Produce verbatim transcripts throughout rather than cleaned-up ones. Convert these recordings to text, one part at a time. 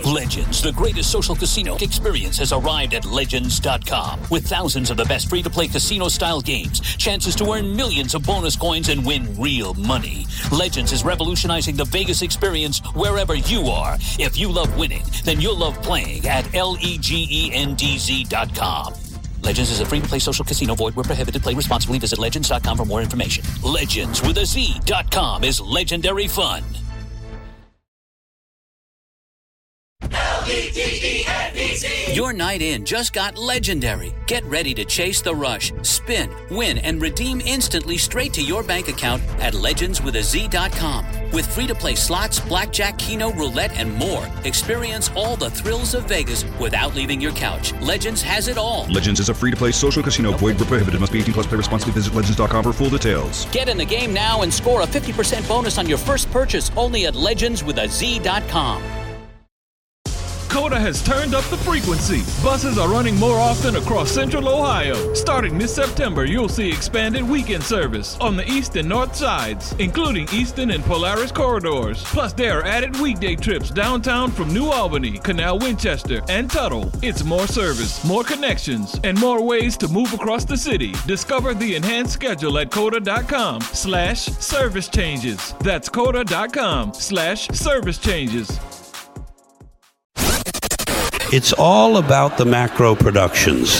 Legends, the greatest social casino experience, has arrived at Legends dot com. With thousands of the best free-to-play casino-style games, chances to earn millions of bonus coins and win real money. Legends is revolutionizing the Vegas experience wherever you are. If you love winning, then you'll love playing at L-E-G-E-N-D-Z dot com. Legends is a free-to-play social casino. Void where prohibited. Play responsibly. Visit Legends dot com for more information. Legends with a Z dot com is legendary fun. L E G E N D Z. Your night in just got legendary. Get ready to chase the rush, spin, win, and redeem instantly straight to your bank account at legends with a Z dot com. With free-to-play slots, blackjack, keno, roulette, and more, experience all the thrills of Vegas without leaving your couch. Legends has it all. Legends is a free-to-play social casino. Void where prohibited. Must be eighteen plus. Play responsibly. Visit legends dot com for full details. Get in the game now and score a fifty percent bonus on your first purchase only at legends with a Z dot com. COTA has turned up the frequency. Buses are running more often across Central Ohio. Starting this September, you'll see expanded weekend service on the east and north sides, including Easton and Polaris corridors. Plus, there are added weekday trips downtown from New Albany, Canal Winchester, and Tuttle. It's more service, more connections, and more ways to move across the city. Discover the enhanced schedule at COTA dot com slash service changes. That's COTA dot com slash service changes. It's all about the macro productions.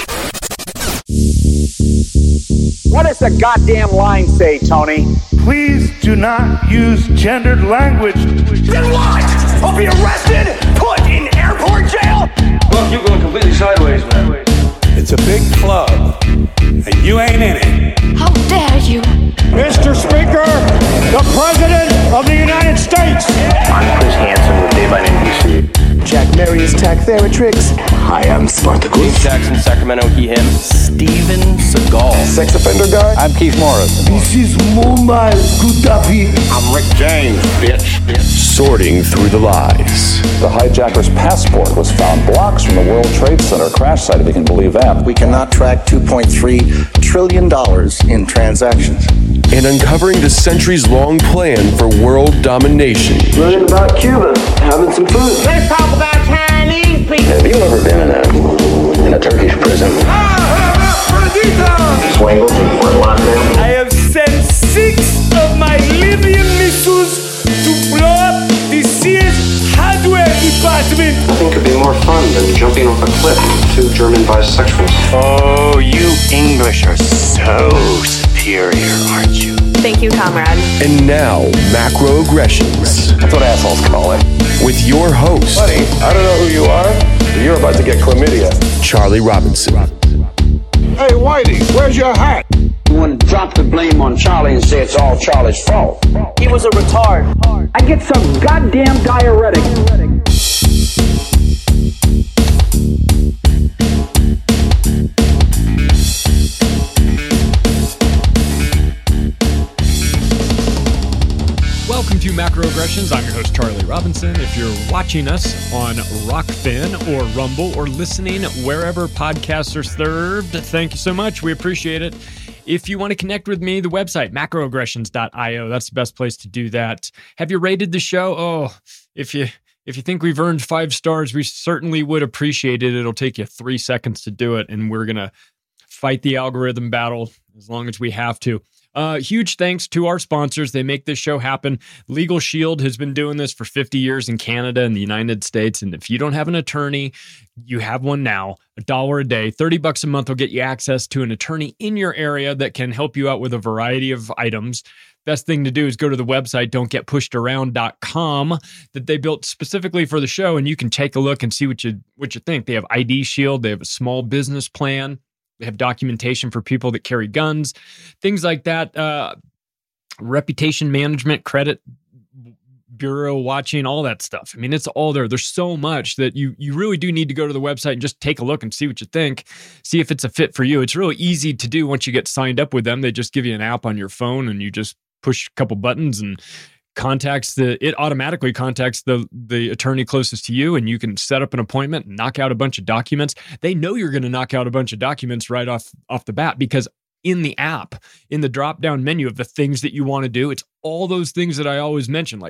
What does the goddamn line say, Tony? Please do not use gendered language. Then what? I'll be arrested, put in airport jail? Look, you're going completely sideways, man. It's a big club, and you ain't in it. How dare you? Mister Speaker, the President of the United States. I'm Chris Hansen with Dave on N B C. Jack Marius Tack Theratrix. Hi, I'm Spartacus. Keith Jackson, Sacramento, he, him. Steven Seagal. Sex offender guy. I'm Keith Morris. This is Muammar Gaddafi. I'm Rick James, bitch. Sorting through the lies. The hijacker's passport was found blocks from the World Trade Center crash site, if you can believe that. We cannot track two point three trillion dollars in transactions. And uncovering the centuries-long plan for world domination. Learning about Cuba, having some food. Let's talk about Chinese people. Have you ever been in a, in a Turkish prison? Swangles and were locked down? I have sent six of my Libyan missiles to blow up the Sears hardware department. Nothing could be more fun than jumping off a cliff with two German bisexuals. Oh, you English are so superior, aren't you? Thank you, comrade. And now, macroaggressions. That's what assholes call it. With your host. Buddy, I don't know who you are, but you're about to get chlamydia. Charlie Robinson. Hey, Whitey, where's your hat? You want to drop the blame on Charlie and say it's all Charlie's fault. He was a retard. I get some goddamn diuretic. Welcome to Macroaggressions. I'm your host, Charlie Robinson. If you're watching us on Rockfin or Rumble or listening wherever podcasts are served, thank you so much. We appreciate it. If you want to connect with me, the website, macroaggressions dot io. That's the best place to do that. Have you rated the show? Oh, if you if you think we've earned five stars, we certainly would appreciate it. It'll take you three seconds to do it, and we're going to fight the algorithm battle as long as we have to. Uh, huge thanks to our sponsors. They make this show happen. Legal Shield has been doing this for fifty years in Canada and the United States. And if you don't have an attorney, you have one now. A dollar a day, thirty bucks a month will get you access to an attorney in your area that can help you out with a variety of items. Best thing to do is go to the website, don't get pushed around dot com, that they built specifically for the show. And you can take a look and see what you, what you think. They have I D Shield. They have a small business plan. They have documentation for people that carry guns, things like that. Uh, reputation management, credit bureau watching, all that stuff. I mean, it's all there. There's so much that you you really do need to go to the website and just take a look and see what you think. See if it's a fit for you. It's really easy to do once you get signed up with them. They just give you an app on your phone and you just push a couple buttons and contacts the it automatically contacts the the attorney closest to you, and you can set up an appointment and knock out a bunch of documents. They know you're going to knock out a bunch of documents right off off the bat, because in the app, in the drop down menu of the things that you want to do, it's all those things that I always mention, like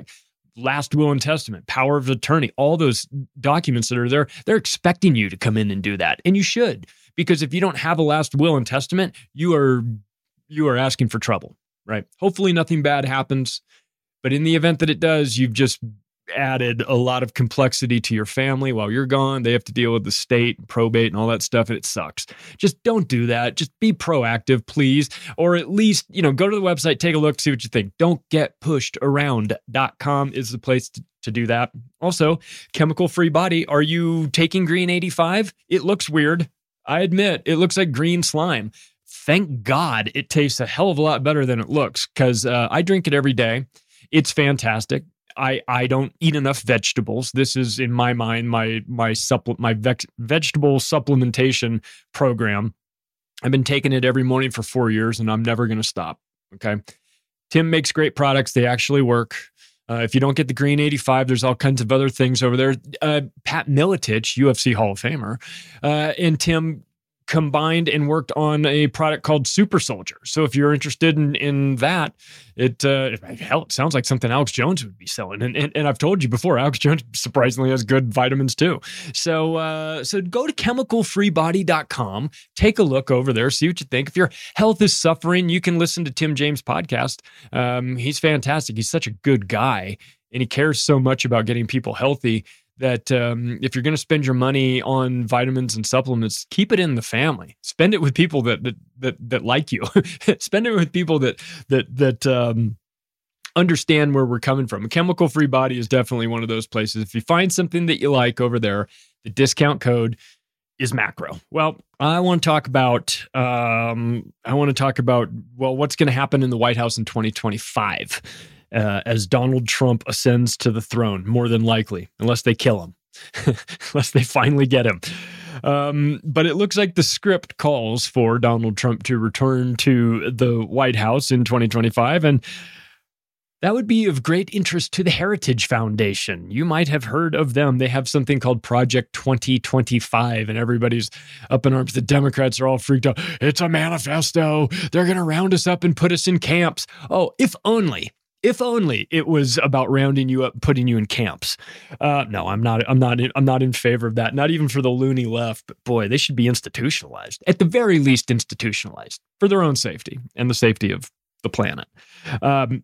last will and testament, power of attorney, all those documents that are there, they're expecting you to come in and do that. And you should, because if you don't have a last will and testament, you are you are asking for trouble, right? Hopefully nothing bad happens, but in the event that it does, you've just added a lot of complexity to your family while you're gone. They have to deal with the state, probate, and all that stuff, and it sucks. Just don't do that. Just be proactive, please. Or at least, you know, go to the website, take a look, see what you think. Don't get pushed around dot com is the place to, to do that. Also, Chemical Free Body. Are you taking Green eighty-five? It looks weird. I admit, it looks like green slime. Thank God it tastes a hell of a lot better than it looks, because uh, I drink it every day. It's fantastic. I, I don't eat enough vegetables. This is, in my mind, my my supple, my veg, vegetable supplementation program. I've been taking it every morning for four years, and I'm never going to stop. Okay, Tim makes great products. They actually work. Uh, if you don't get the Green eighty-five, there's all kinds of other things over there. Uh, Pat Miletich, U F C Hall of Famer, uh, and Tim combined and worked on a product called Super Soldier. So if you're interested in, in that, it uh, hell, it sounds like something Alex Jones would be selling. And, and and I've told you before, Alex Jones surprisingly has good vitamins too. So uh, so go to chemical free body dot com, take a look over there, see what you think. If your health is suffering, you can listen to Tim James' podcast. Um, he's fantastic. He's such a good guy, and he cares so much about getting people healthy that um, if you're going to spend your money on vitamins and supplements, keep it in the family. Spend it with people that that that, that like you. Spend it with people that that that um, understand where we're coming from. A Chemical Free Body is definitely one of those places. If you find something that you like over there, the discount code is macro. Well, I want to talk about um, I want to talk about well, what's going to happen in the White House in twenty twenty-five. Uh, as Donald Trump ascends to the throne, more than likely, unless they kill him, unless they finally get him. Um, but it looks like the script calls for Donald Trump to return to the White House in twenty twenty-five, and that would be of great interest to the Heritage Foundation. You might have heard of them. They have something called Project twenty twenty-five, and everybody's up in arms. The Democrats are all freaked out. It's a manifesto. They're going to round us up and put us in camps. Oh, if only. If only it was about rounding you up, putting you in camps. Uh, no, I'm not. I'm not. In, I'm not in favor of that. Not even for the loony left. But boy, they should be institutionalized. At the very least, institutionalized for their own safety and the safety of the planet. Um,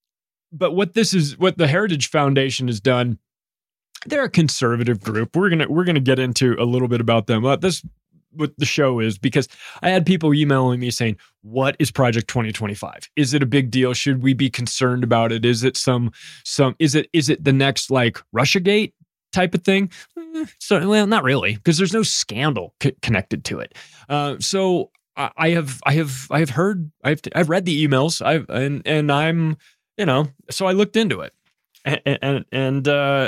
but what this is, what the Heritage Foundation has done, they're a conservative group. We're gonna we're gonna get into a little bit about them. Uh, this. What the show is, because I had people emailing me saying, what is Project twenty twenty-five? Is it a big deal? Should we be concerned about it? Is it some, some, is it, is it the next like Russiagate type of thing? Eh, so, well, not really, because there's no scandal c- connected to it. Uh, so I, I have, I have, I have heard, I've, I've read the emails I've, and, and I'm, you know, so I looked into it and, and, and, uh,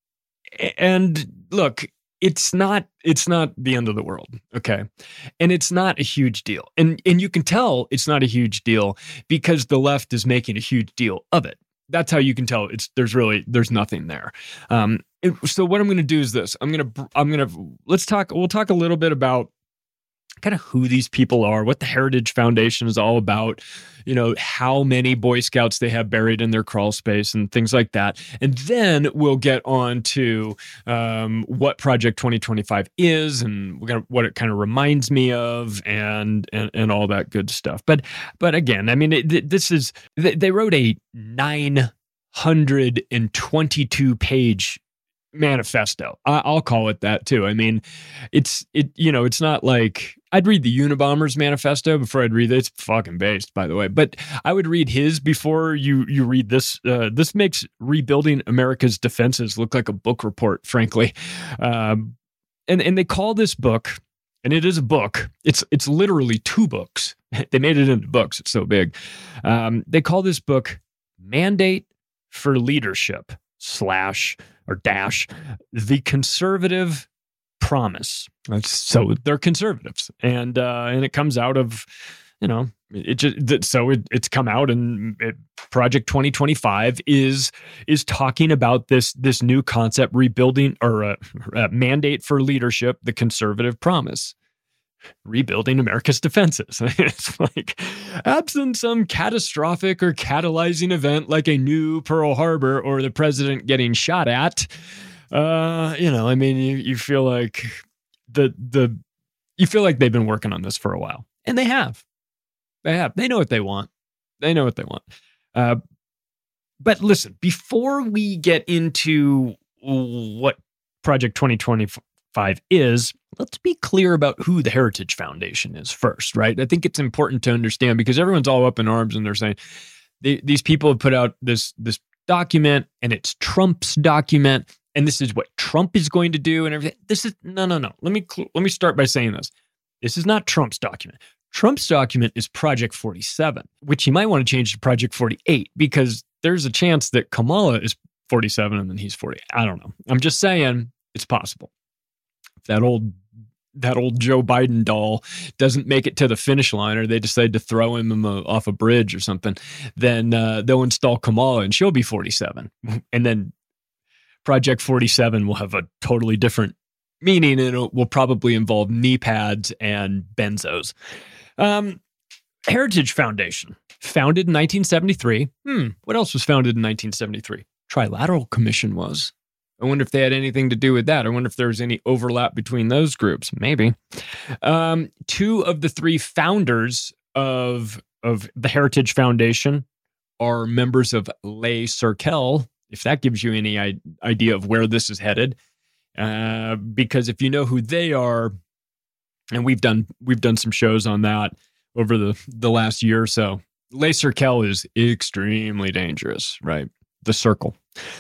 and look, It's not it's not the end of the world, okay? And it's not a huge deal. And and you can tell it's not a huge deal because the left is making a huge deal of it. That's how you can tell it's there's really there's nothing there. Um it, so what I'm going to do is this. I'm going to I'm going to let's talk we'll talk a little bit about kind of who these people are, what the Heritage Foundation is all about, you know, how many Boy Scouts they have buried in their crawl space and things like that. And then we'll get on to um, what Project twenty twenty-five is and what it kind of reminds me of and, and, and all that good stuff. But, but again, I mean, it, this is, they wrote a nine hundred twenty-two page manifesto. I'll call it that too. I mean, it's, it, you know, it's not like I'd read the Unabomber's manifesto before I'd read it. It's fucking based, by the way, but I would read his before you, you read this. Uh, this makes rebuilding America's defenses look like a book report, frankly. Um, and, and they call this book, and it is a book. It's, it's literally two books. They made it into books. It's so big. Um, they call this book Mandate for Leadership slash or dash the Conservative Promise. So they're conservatives, and uh, and it comes out of, you know, it just so it, it's come out, and it, Project twenty twenty-five is is talking about this this new concept, rebuilding or uh, uh, mandate for leadership, the Conservative Promise. rebuilding America's defenses. It's like, absent some catastrophic or catalyzing event like a new Pearl Harbor or the president getting shot at, uh, you know, I mean, you, you feel like the the you feel like they've been working on this for a while, and they have. They have. They know what they want. They know what they want. Uh, but listen, before we get into what Project twenty twenty-five is, let's be clear about who the Heritage Foundation is first, right? I think it's important to understand because everyone's all up in arms and they're saying they, these people have put out this this document and it's Trump's document and this is what Trump is going to do and everything. This is no, no, no. Let me let me start by saying this. This is not Trump's document. Trump's document is Project forty-seven, which you might want to change to Project forty-eight because there's a chance that Kamala is forty-seven and then he's forty. I don't know. I'm just saying it's possible. If that old that old Joe Biden doll doesn't make it to the finish line or they decide to throw him off a bridge or something, then uh, they'll install Kamala and she'll be forty-seven. And then Project forty-seven will have a totally different meaning and it will probably involve knee pads and benzos. Um, Heritage Foundation, founded in nineteen seventy-three. Hmm, what else was founded in nineteen seventy-three? Trilateral Commission was. I wonder if they had anything to do with that. I wonder if there was any overlap between those groups. Maybe. Um, two of the three founders of, of the Heritage Foundation are members of Les Cirkel, if that gives you any I- idea of where this is headed. Uh, because if you know who they are, and we've done we've done some shows on that over the, the last year or so, Les Cirkel is extremely dangerous, right? The circle.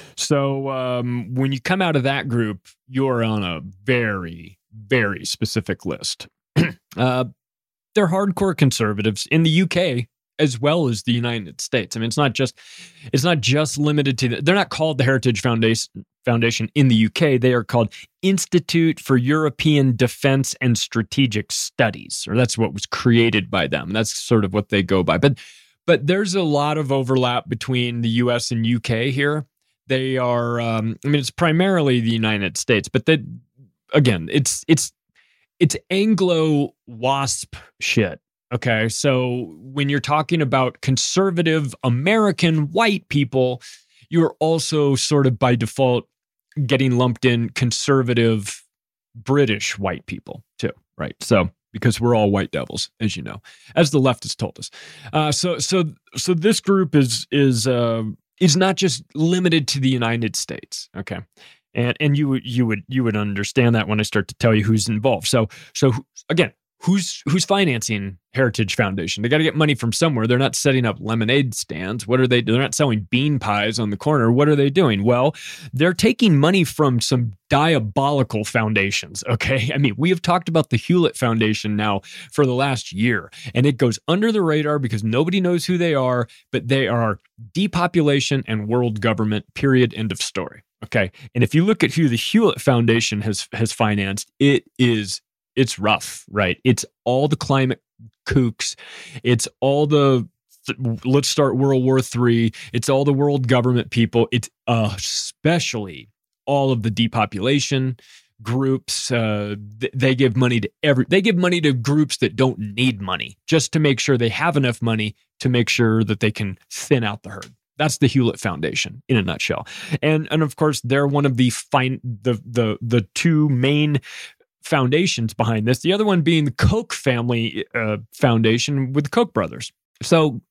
So um, when you come out of that group, you're on a very, very specific list. uh, they're hardcore conservatives in the U K as well as the United States. I mean, it's not just it's not just limited to the, they're not called the Heritage Foundation Foundation in the U K. They are called Institute for European Defense and Strategic Studies, or that's what was created by them. That's sort of what they go by. But but there's a lot of overlap between the U S and U K here. They are, um, I mean, it's primarily the United States, but they, again, it's it's it's Anglo WASP shit. Okay, so when you're talking about conservative American white people, you're also sort of by default getting lumped in conservative British white people too, right? So because we're all white devils, as you know, as the left has told us. Uh, so so so this group is is uh, is not just limited to the United States, okay? And and you would you would you would understand that when I start to tell you who's involved. So so again. Who's who's financing Heritage Foundation? They got to get money from somewhere. They're not setting up lemonade stands. What are they doing? They're not selling bean pies on the corner. What are they doing? Well, they're taking money from some diabolical foundations, okay? I mean, we have talked about the Hewlett Foundation now for the last year, and it goes under the radar because nobody knows who they are, but they are depopulation and world government, period, end of story, okay? And if you look at who the Hewlett Foundation has has financed, it is It's rough, right? It's all the climate kooks. It's all the, let's start World War Three. It's all the world government people. It's uh, especially all of the depopulation groups. Uh, th- they give money to every, they give money to groups that don't need money just to make sure they have enough money to make sure that they can thin out the herd. That's the Hewlett Foundation in a nutshell. And, and of course, they're one of the fine, the, the, the two main foundations behind this, the other one being the Koch family uh, foundation with the Koch brothers. So,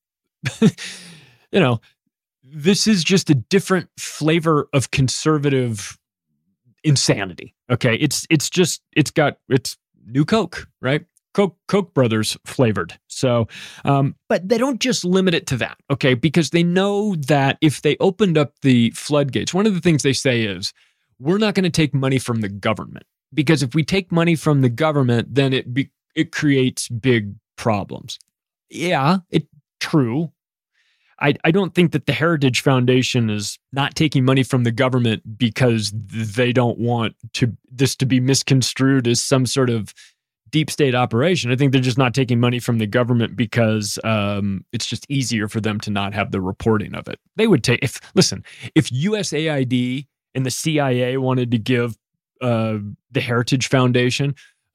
you know, this is just a different flavor of conservative insanity. Okay. It's, it's just, it's got, it's new Coke, right? Koch, Koch brothers flavored. So, um, but they don't just limit it to that. Okay. Because they know that if they opened up the floodgates, one of the things they say is, we're not going to take money from the government. Because if we take money from the government, then it be, it creates big problems. Yeah, it's true. I, I don't think that the Heritage Foundation is not taking money from the government because they don't want to this to be misconstrued as some sort of deep state operation. I think they're just not taking money from the government because um, it's just easier for them to not have the reporting of it. They would take if listen, if U S A I D and the C I A wanted to give Uh, the Heritage Foundation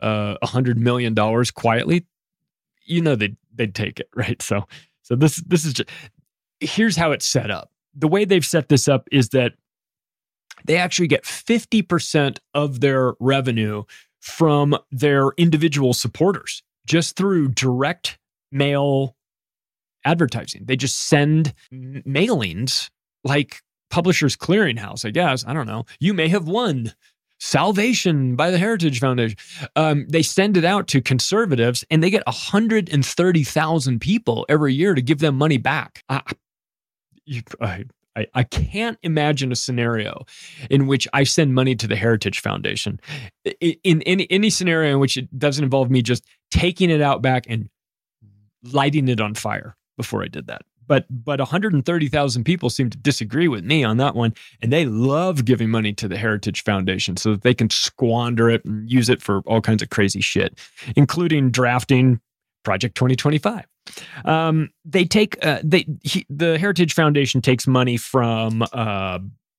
uh, one hundred million dollars quietly, you know they'd, they'd take it, right? So so this this is just, here's how it's set up. The way they've set this up is that they actually get fifty percent of their revenue from their individual supporters just through direct mail advertising. They just send mailings like Publishers Clearinghouse, I guess. I don't know. You may have won Salvation by the Heritage Foundation. Um, they send it out to conservatives, and they get one hundred thirty thousand people every year to give them money back. I, you, I, I, I can't imagine a scenario in which I send money to the Heritage Foundation. In, in any, any scenario in which it doesn't involve me just taking it out back and lighting it on fire before I did that. But but one hundred thirty thousand people seem to disagree with me on that one, and they love giving money to the Heritage Foundation so that they can squander it and use it for all kinds of crazy shit, including drafting Project twenty twenty-five. Um, they take uh, they he, the Heritage Foundation takes money from uh,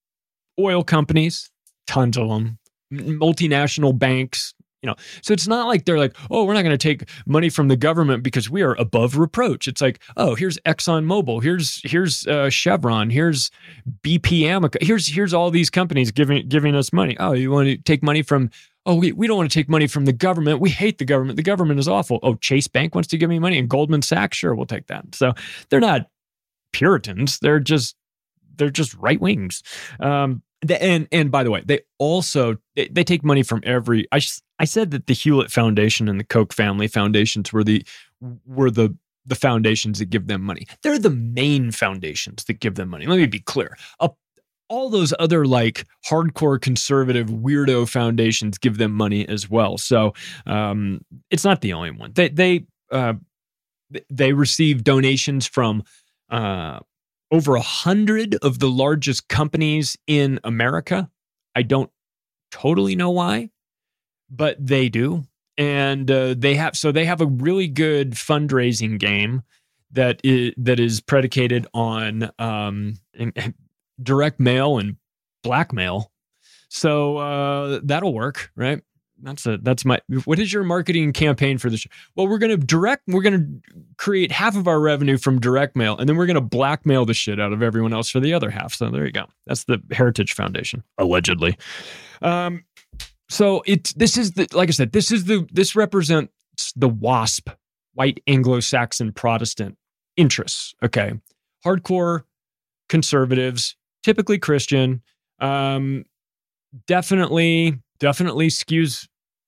oil companies, tons of them, multinational banks. You know, so it's not like they're like, oh, we're not going to take money from the government because we are above reproach. It's like, oh, here's ExxonMobil, here's here's uh, Chevron, here's B P Amoco, here's here's all these companies giving giving us money. Oh, you want to take money from? Oh, we, we don't want to take money from the government. We hate the government. The government is awful. Oh, Chase Bank wants to give me money, and Goldman Sachs, sure, we'll take that. So they're not Puritans. They're just they're just right wings. Um, and and by the way, they also they, they take money from every. I I said that the Hewlett Foundation and the Koch family foundations were the were the the foundations that give them money. They're the main foundations that give them money. Let me be clear. Uh, all those other like hardcore conservative weirdo foundations give them money as well. So um, it's not the only one. They they uh, they receive donations from uh, over a hundred of the largest companies in America. I don't totally know why, but they do. And uh, they have, so they have a really good fundraising game that is, that is predicated on um, direct mail and blackmail. So uh, that'll work, right? That's a, that's my, what is your marketing campaign for this? Well, we're going to direct, we're going to create half of our revenue from direct mail, and then we're going to blackmail the shit out of everyone else for the other half. So there you go. That's the Heritage Foundation, allegedly. Um, so it's, this is the, like I said, this is the, this represents the WASP, white Anglo-Saxon Protestant interests. Okay. Hardcore conservatives, typically Christian, um, definitely, definitely skews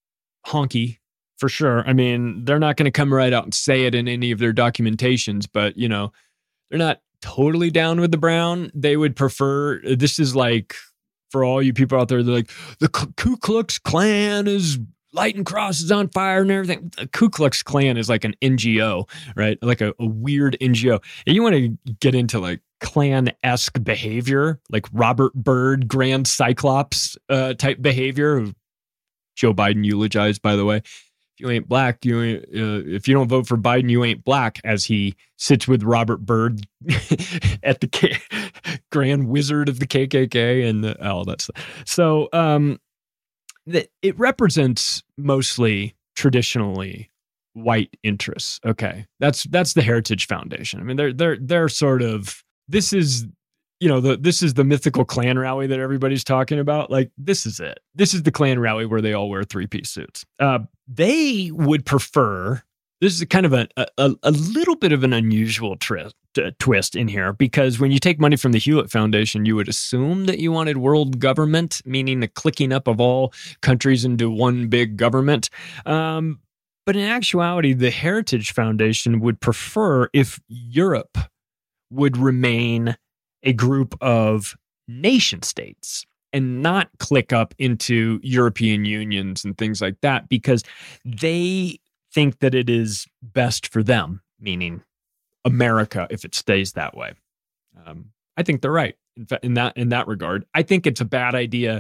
honky for sure. I mean, they're not going to come right out and say it in any of their documentations, but you know, they're not totally down with the brown. They would prefer, this is like, for all you people out there, they're like, the Ku Klux Klan is lighting crosses on fire and everything. The Ku Klux Klan is like an N G O, right? Like a, a weird N G O. And you want to get into like Klan-esque behavior, like Robert Byrd, Grand Cyclops uh, type behavior, who Joe Biden eulogized, by the way. If you ain't black, you ain't, uh, if you don't vote for Biden, you ain't black, as he sits with Robert Byrd at the K- Grand Wizard of the K K K and the, all that stuff. So um, the, it represents mostly traditionally white interests. Okay, that's that's the Heritage Foundation. I mean, they're they're they're sort of, this is, you know, the this is the mythical Klan rally that everybody's talking about. Like, this is it. This is the Klan rally where they all wear three-piece suits. Uh, they would prefer, this is kind of a, a, a little bit of an unusual tri- t- twist in here, because when you take money from the Hewlett Foundation, you would assume that you wanted world government, meaning the clicking up of all countries into one big government. Um, but in actuality, the Heritage Foundation would prefer if Europe would remain a group of nation states and not click up into European unions and things like that, because they think that it is best for them, meaning America, if it stays that way. Um, I think they're right in, fa- in that in that regard. I think it's a bad idea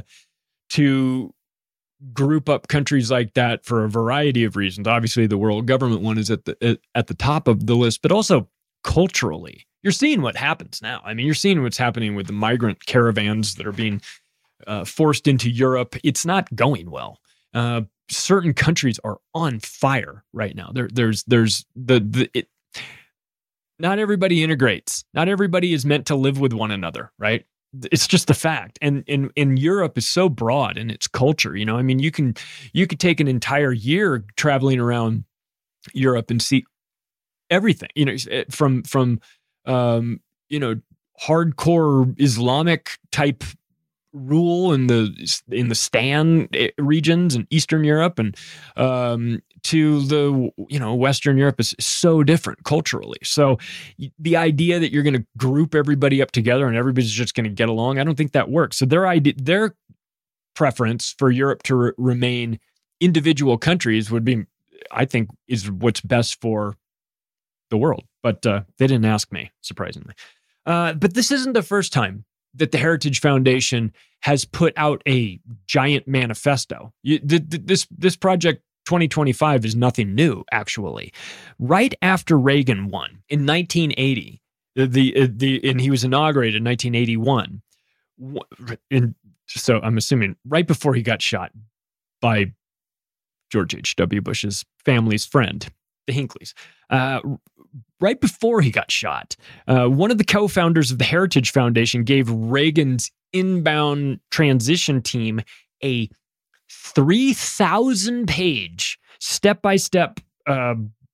to group up countries like that for a variety of reasons. Obviously, the world government one is at the at the top of the list, but also culturally. You're seeing what happens now. I mean, you're seeing what's happening with the migrant caravans that are being uh, forced into Europe. It's not going well. Uh, certain countries are on fire right now. There, there's, there's the, the, it, not everybody integrates. Not everybody is meant to live with one another, right? It's just a fact. And in in Europe is so broad in its culture. You know, I mean, you can you could take an entire year traveling around Europe and see everything. You know, from from um, you know, hardcore Islamic type rule in the in the Stan regions in Eastern Europe, and um, to the you know Western Europe is so different culturally. So the idea that you're going to group everybody up together and everybody's just going to get along, I don't think that works. So their idea, their preference for Europe to re- remain individual countries would be, I think, is what's best for the world. But uh, they didn't ask me, surprisingly. Uh, but this isn't the first time that the Heritage Foundation has put out a giant manifesto. You, th- th- this this project twenty twenty-five is nothing new, actually. Right after Reagan won in nineteen eighty, the the, the and he was inaugurated in nineteen eighty-one. And so I'm assuming right before he got shot by George H W. Bush's family's friend, the Hinckleys. Uh, right before he got shot, uh, one of the co-founders of the Heritage Foundation gave Reagan's inbound transition team a three thousand page step-by-step uh,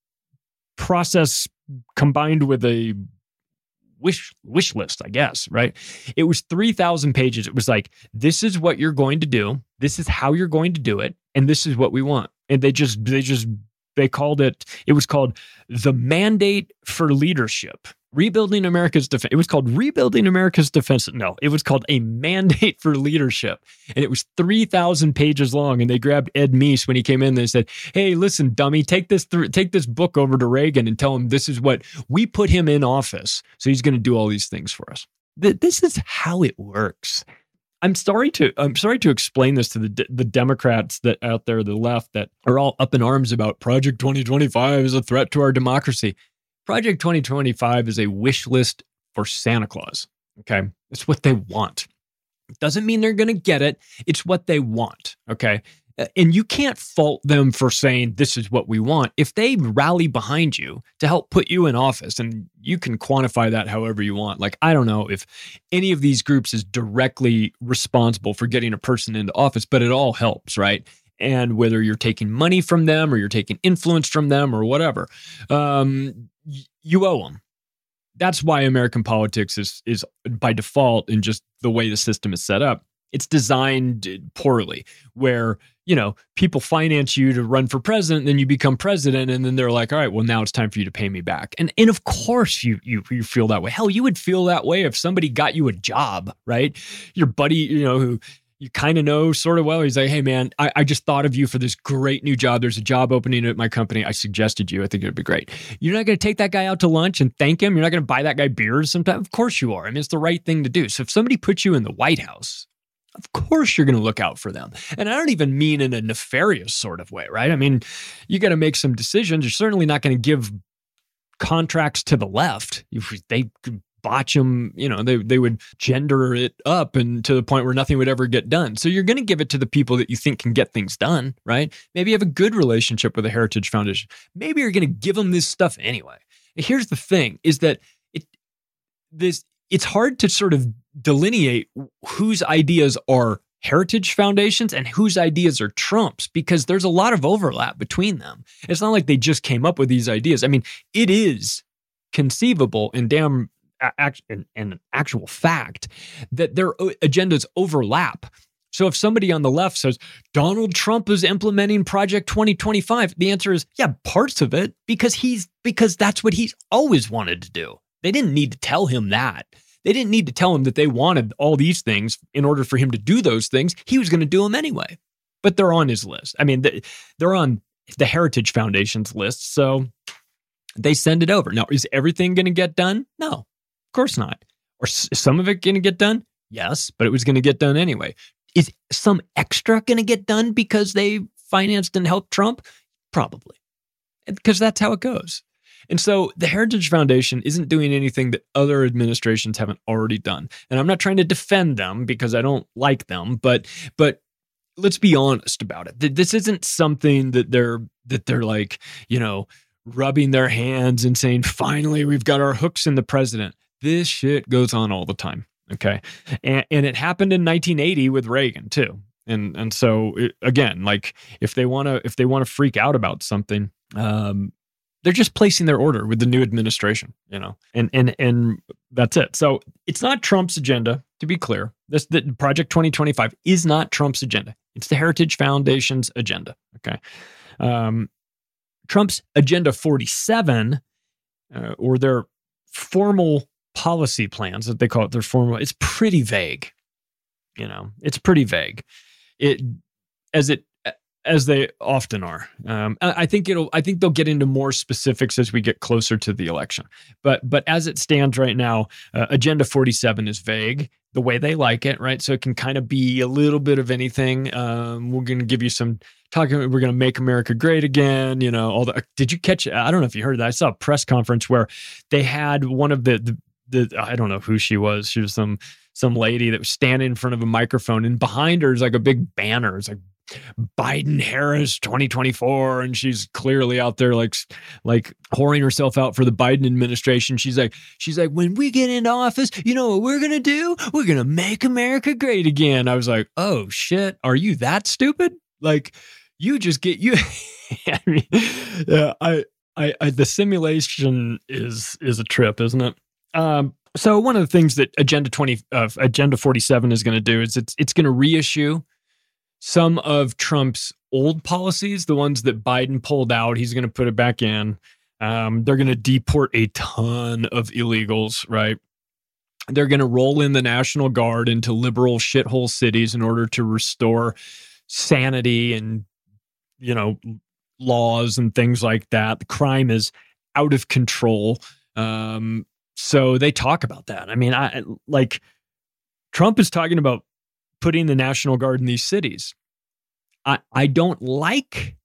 process combined with a wish wish list, I guess, right? It was three thousand pages. It was like, this is what you're going to do. This is how you're going to do it. And this is what we want. And they just, they just, They called it, it was called the Mandate for Leadership. Rebuilding America's Defense. It was called Rebuilding America's Defense. No, it was called a Mandate for Leadership. And it was three thousand pages long. And they grabbed Ed Meese when he came in and they said, hey, listen, dummy, take this th- take this book over to Reagan and tell him this is what, we put him in office. So he's going to do all these things for us. Th- this is how it works. I'm sorry to I'm sorry to explain this to the the Democrats that out there, the left, that are all up in arms about Project twenty twenty-five is a threat to our democracy. Project twenty twenty-five is a wish list for Santa Claus. Okay, it's what they want. It doesn't mean they're going to get it. It's what they want. Okay, and you can't fault them for saying this is what we want if they rally behind you to help put you in office, and you can quantify that however you want. Like, I don't know if any of these groups is directly responsible for getting a person into office, but it all helps, right? And whether you're taking money from them or you're taking influence from them or whatever, um, you owe them. That's why American politics is is by default, and just the way the system is set up, it's designed poorly, where, you know, people finance you to run for president, then you become president, and then they're like, all right, well, now it's time for you to pay me back. And and of course you you you feel that way. Hell, you would feel that way if somebody got you a job, right? Your buddy, you know, who you kind of know sort of well, he's like, hey, man, I, I just thought of you for this great new job. There's a job opening at my company. I suggested you. I think it would be great. You're not going to take that guy out to lunch and thank him? You're not going to buy that guy beers sometime? Of course you are. I mean, it's the right thing to do. So if somebody puts you in the White House, of course you're going to look out for them. And I don't even mean in a nefarious sort of way, right? I mean, you got to make some decisions. You're certainly not going to give contracts to the left. They could botch them, you know, they, they would gender it up and to the point where nothing would ever get done. So you're going to give it to the people that you think can get things done, right? Maybe you have a good relationship with the Heritage Foundation. Maybe you're going to give them this stuff anyway. And here's the thing, is that it this it's hard to sort of delineate whose ideas are Heritage Foundations and whose ideas are Trump's, because there's a lot of overlap between them. It's not like they just came up with these ideas. I mean, it is conceivable and damn and an actual fact that their agendas overlap. So if somebody on the left says Donald Trump is implementing Project twenty twenty-five, the answer is, yeah, parts of it, because he's because that's what he's always wanted to do. They didn't need to tell him that. They didn't need to tell him that they wanted all these things in order for him to do those things. He was going to do them anyway. But they're on his list. I mean, they're on the Heritage Foundation's list, so they send it over. Now, is everything going to get done? No, of course not. Or is some of it going to get done? Yes, but it was going to get done anyway. Is some extra going to get done because they financed and helped Trump? Probably, because that's how it goes. And so the Heritage Foundation isn't doing anything that other administrations haven't already done. And I'm not trying to defend them because I don't like them, but but let's be honest about it. This isn't something that they're that they're like, you know, rubbing their hands and saying, finally, we've got our hooks in the president. This shit goes on all the time. Okay. And, and it happened in nineteen eighty with Reagan too. And, and so it, again, like if they want to, if they want to freak out about something, um, they're just placing their order with the new administration, you know, and, and, and that's it. So it's not Trump's agenda, to be clear. This, the Project twenty twenty-five is not Trump's agenda. It's the Heritage Foundation's agenda. Okay. Um, Trump's Agenda forty-seven, uh, or their formal policy plans, that they call it, their formal, it's pretty vague. You know, it's pretty vague. It, as it, as they often are. Um, I think it'll, I think they'll get into more specifics as we get closer to the election. But, but as it stands right now, uh, Agenda forty-seven is vague the way they like it, right? So it can kind of be a little bit of anything. Um, we're going to give you some talking. We're going to make America great again. You know, all the, did you catch, I don't know if you heard that. I saw a press conference where they had one of the, the, the I don't know who she was. She was some, some lady that was standing in front of a microphone, and behind her is like a big banner. It's like Biden Harris twenty twenty-four, and she's clearly out there like like whoring herself out for the Biden administration. She's like she's like when we get into office, you know what we're gonna do? We're gonna make America great again. I was like, oh shit, are you that stupid? Like you just get you. I mean, yeah, I, I I the simulation is is a trip, isn't it? Um, so one of the things that Agenda twenty uh, Agenda forty-seven is going to do is it's it's going to reissue some of Trump's old policies, the ones that Biden pulled out. He's going to put it back in. Um, they're going to deport a ton of illegals, right? They're going to roll in the National Guard into liberal shithole cities in order to restore sanity and, you know, laws and things like that. The crime is out of control. Um, so they talk about that. I mean, I like Trump is talking about putting the National Guard in these cities. I, I don't like,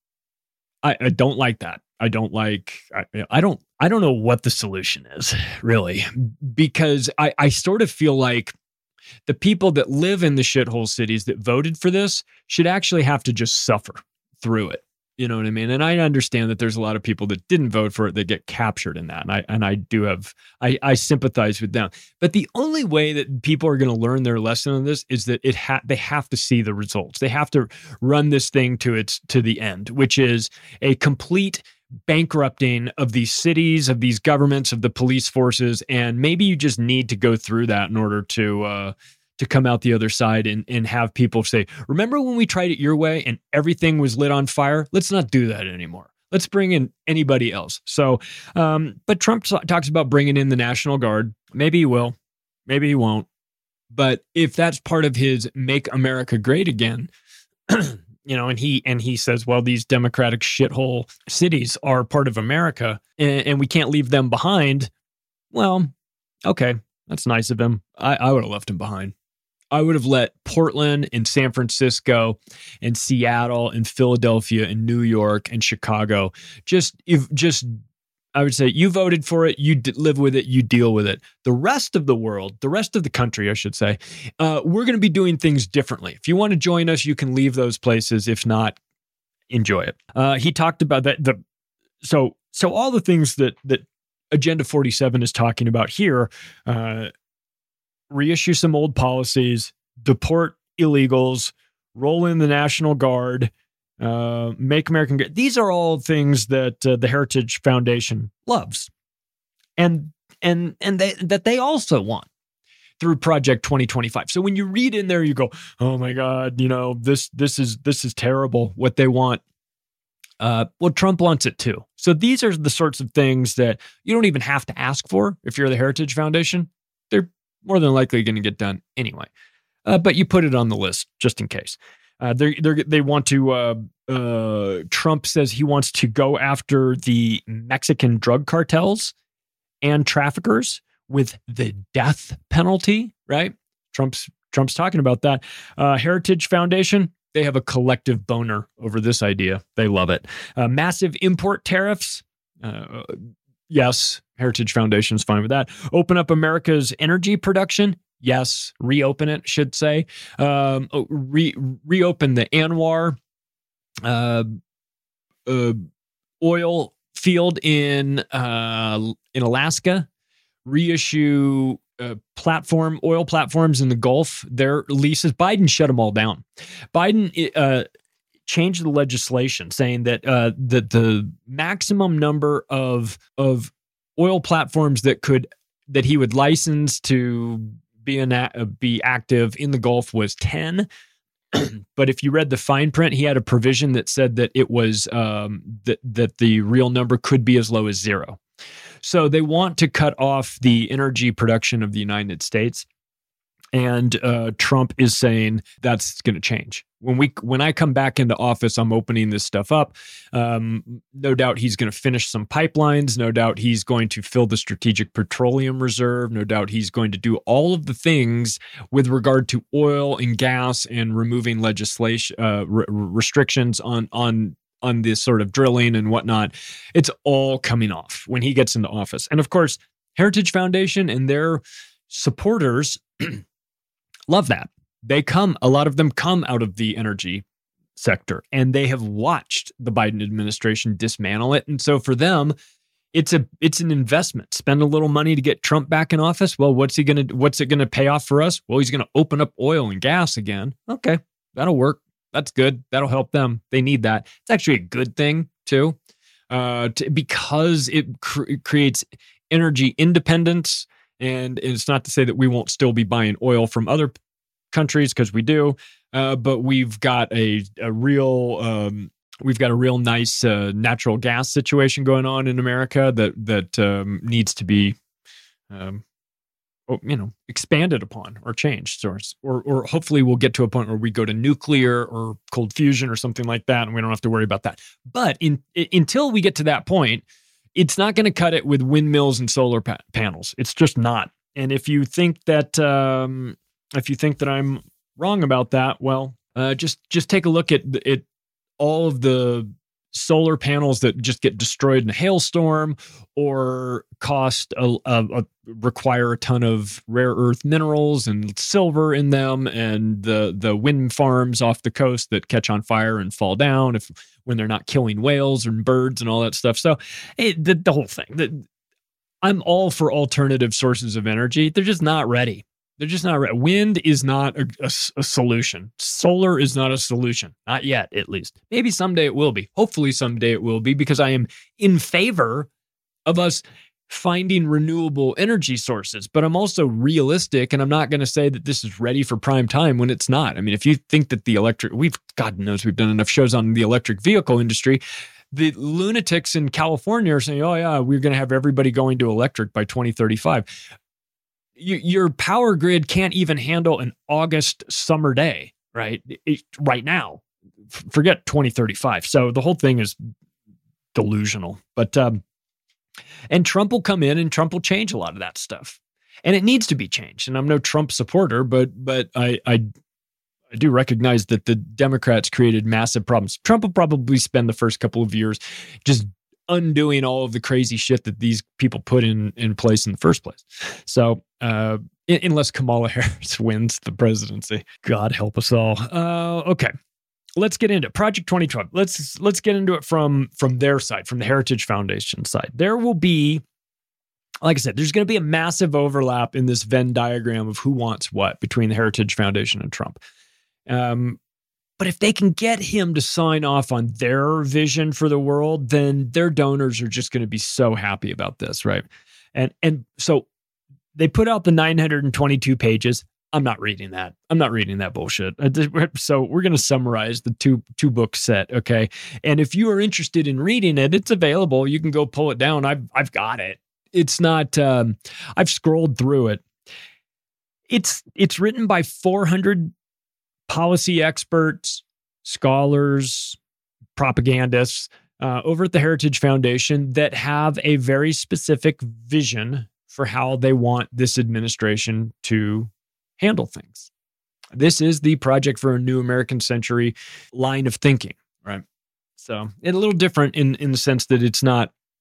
I, I don't like that. I don't like, I, I don't, I don't know what the solution is really, because I, I sort of feel like the people that live in the shithole cities that voted for this should actually have to just suffer through it. You know what I mean? And I understand that there's a lot of people that didn't vote for it that get captured in that. And I and I do have, I, I sympathize with them. But the only way that people are going to learn their lesson on this is that it ha- they have to see the results. They have to run this thing to its to the end, which is a complete bankrupting of these cities, of these governments, of the police forces. And maybe you just need to go through that in order to uh, to come out the other side and, and have people say, remember when we tried it your way and everything was lit on fire? Let's not do that anymore. Let's bring in anybody else. So, um, but Trump t- talks about bringing in the National Guard. Maybe he will, maybe he won't. But if that's part of his make America great again, you know, and he, and he says, well, these democratic shithole cities are part of America and, and we can't leave them behind. Well, okay. That's nice of him. I, I would have left him behind. I would have let Portland and San Francisco and Seattle and Philadelphia and New York and Chicago just, if just, I would say you voted for it, you d- live with it, you deal with it. The rest of the world, the rest of the country, I should say, uh, we're going to be doing things differently. If you want to join us, you can leave those places. If not, enjoy it. Uh, he talked about that. The so so all the things that that Agenda forty-seven is talking about here. Uh, reissue some old policies, deport illegals, roll in the National Guard, uh, make America great. These are all things that uh, the Heritage Foundation loves, and and and they, that they also want through Project twenty twenty-five. So when you read in there, you go, "Oh my God, you know this this is this is terrible." What they want. Uh, well, Trump wants it too. So these are the sorts of things that you don't even have to ask for if you're the Heritage Foundation. They're more than likely going to get done anyway. Uh, but you put it on the list just in case. Uh, they they they want to. Uh, uh, Trump says he wants to go after the Mexican drug cartels and traffickers with the death penalty. Right? Trump's Trump's talking about that. Uh, Heritage Foundation. They have a collective boner over this idea. They love it. Uh, massive import tariffs. Uh, yes, Heritage Foundation is fine with that. Open up America's energy production. Yes, reopen it, should say. Um, oh, re- reopen the Anwar uh, uh, oil field in uh, in Alaska. Reissue uh, platform oil platforms in the Gulf. Their leases. Biden shut them all down. Biden uh, changed the legislation saying that uh, that the maximum number of of oil platforms that could that he would license to be an, uh, be active in the Gulf was ten. But if you read the fine print, he had a provision that said that it was um, that that the real number could be as low as zero. So they want to cut off the energy production of the United States. And uh, Trump is saying that's going to change. When we when I come back into office, I'm opening this stuff up. Um, no doubt he's going to finish some pipelines. No doubt he's going to fill the strategic petroleum reserve. No doubt he's going to do all of the things with regard to oil and gas and removing legislation uh, re- restrictions on on on this sort of drilling and whatnot. It's all coming off when he gets into office. And of course, Heritage Foundation and their supporters love that. They come, a lot of them come out of the energy sector, and they have watched the Biden administration dismantle it. And so for them, it's a it's an investment. Spend a little money to get Trump back in office. Well, what's he gonna what's it gonna pay off for us? Well, he's gonna open up oil and gas again. Okay, that'll work. That's good. That'll help them. They need that. It's actually a good thing too, uh, to, because it cr- creates energy independence. And it's not to say that we won't still be buying oil from other countries, because we do, uh, but we've got a a real um, we've got a real nice uh, natural gas situation going on in America that that um, needs to be, um, you know, expanded upon or changed, or or or hopefully we'll get to a point where we go to nuclear or cold fusion or something like that, and we don't have to worry about that. But in, in until we get to that point, it's not going to cut it with windmills and solar pa- panels. It's just not. And if you think that um, if you think that I'm wrong about that, well, uh, just just take a look at it. All of the solar panels that just get destroyed in a hailstorm, or cost a, a, a require a ton of rare earth minerals and silver in them, and the the wind farms off the coast that catch on fire and fall down if when they're not killing whales and birds and all that stuff. So it, the, the whole thing, the, I'm all for alternative sources of energy. They're just not ready. They're just not ready. Wind is not a, a, a solution. Solar is not a solution. Not yet, at least. Maybe someday it will be. Hopefully someday it will be, because I am in favor of us finding renewable energy sources. But I'm also realistic, and I'm not going to say that this is ready for prime time when it's not. I mean, if you think that the electric, we've, God knows we've done enough shows on the electric vehicle industry. The lunatics in California are saying, oh yeah, we're going to have everybody going to electric by twenty thirty-five. Your power grid can't even handle an August summer day, right? It, right now, forget twenty thirty-five. So the whole thing is delusional. But um, and Trump will come in and Trump will change a lot of that stuff, and it needs to be changed. And I'm no Trump supporter, but but I I, I do recognize that the Democrats created massive problems. Trump will probably spend the first couple of years just undoing all of the crazy shit that these people put in, in place in the first place. So, uh, unless Kamala Harris wins the presidency, God help us all. Uh, okay, let's get into it. Project twenty twelve. Let's let's get into it from from their side, from the Heritage Foundation side. There will be, like I said, there's going to be a massive overlap in this Venn diagram of who wants what between the Heritage Foundation and Trump. Um, But if they can get him to sign off on their vision for the world, then their donors are just going to be so happy about this, right? And and so they put out the nine hundred twenty-two pages. I'm not reading that. I'm not reading that bullshit. So we're going to summarize the two two book set, okay? And if you are interested in reading it, it's available. You can go pull it down. I've I've got it. It's not. Um, I've scrolled through it. It's it's written by four hundred policy experts, scholars, propagandists uh, over at the Heritage Foundation that have a very specific vision for how they want this administration to handle things. This is the Project for a New American Century line of thinking, right? So it's a little different in, in the sense that it's not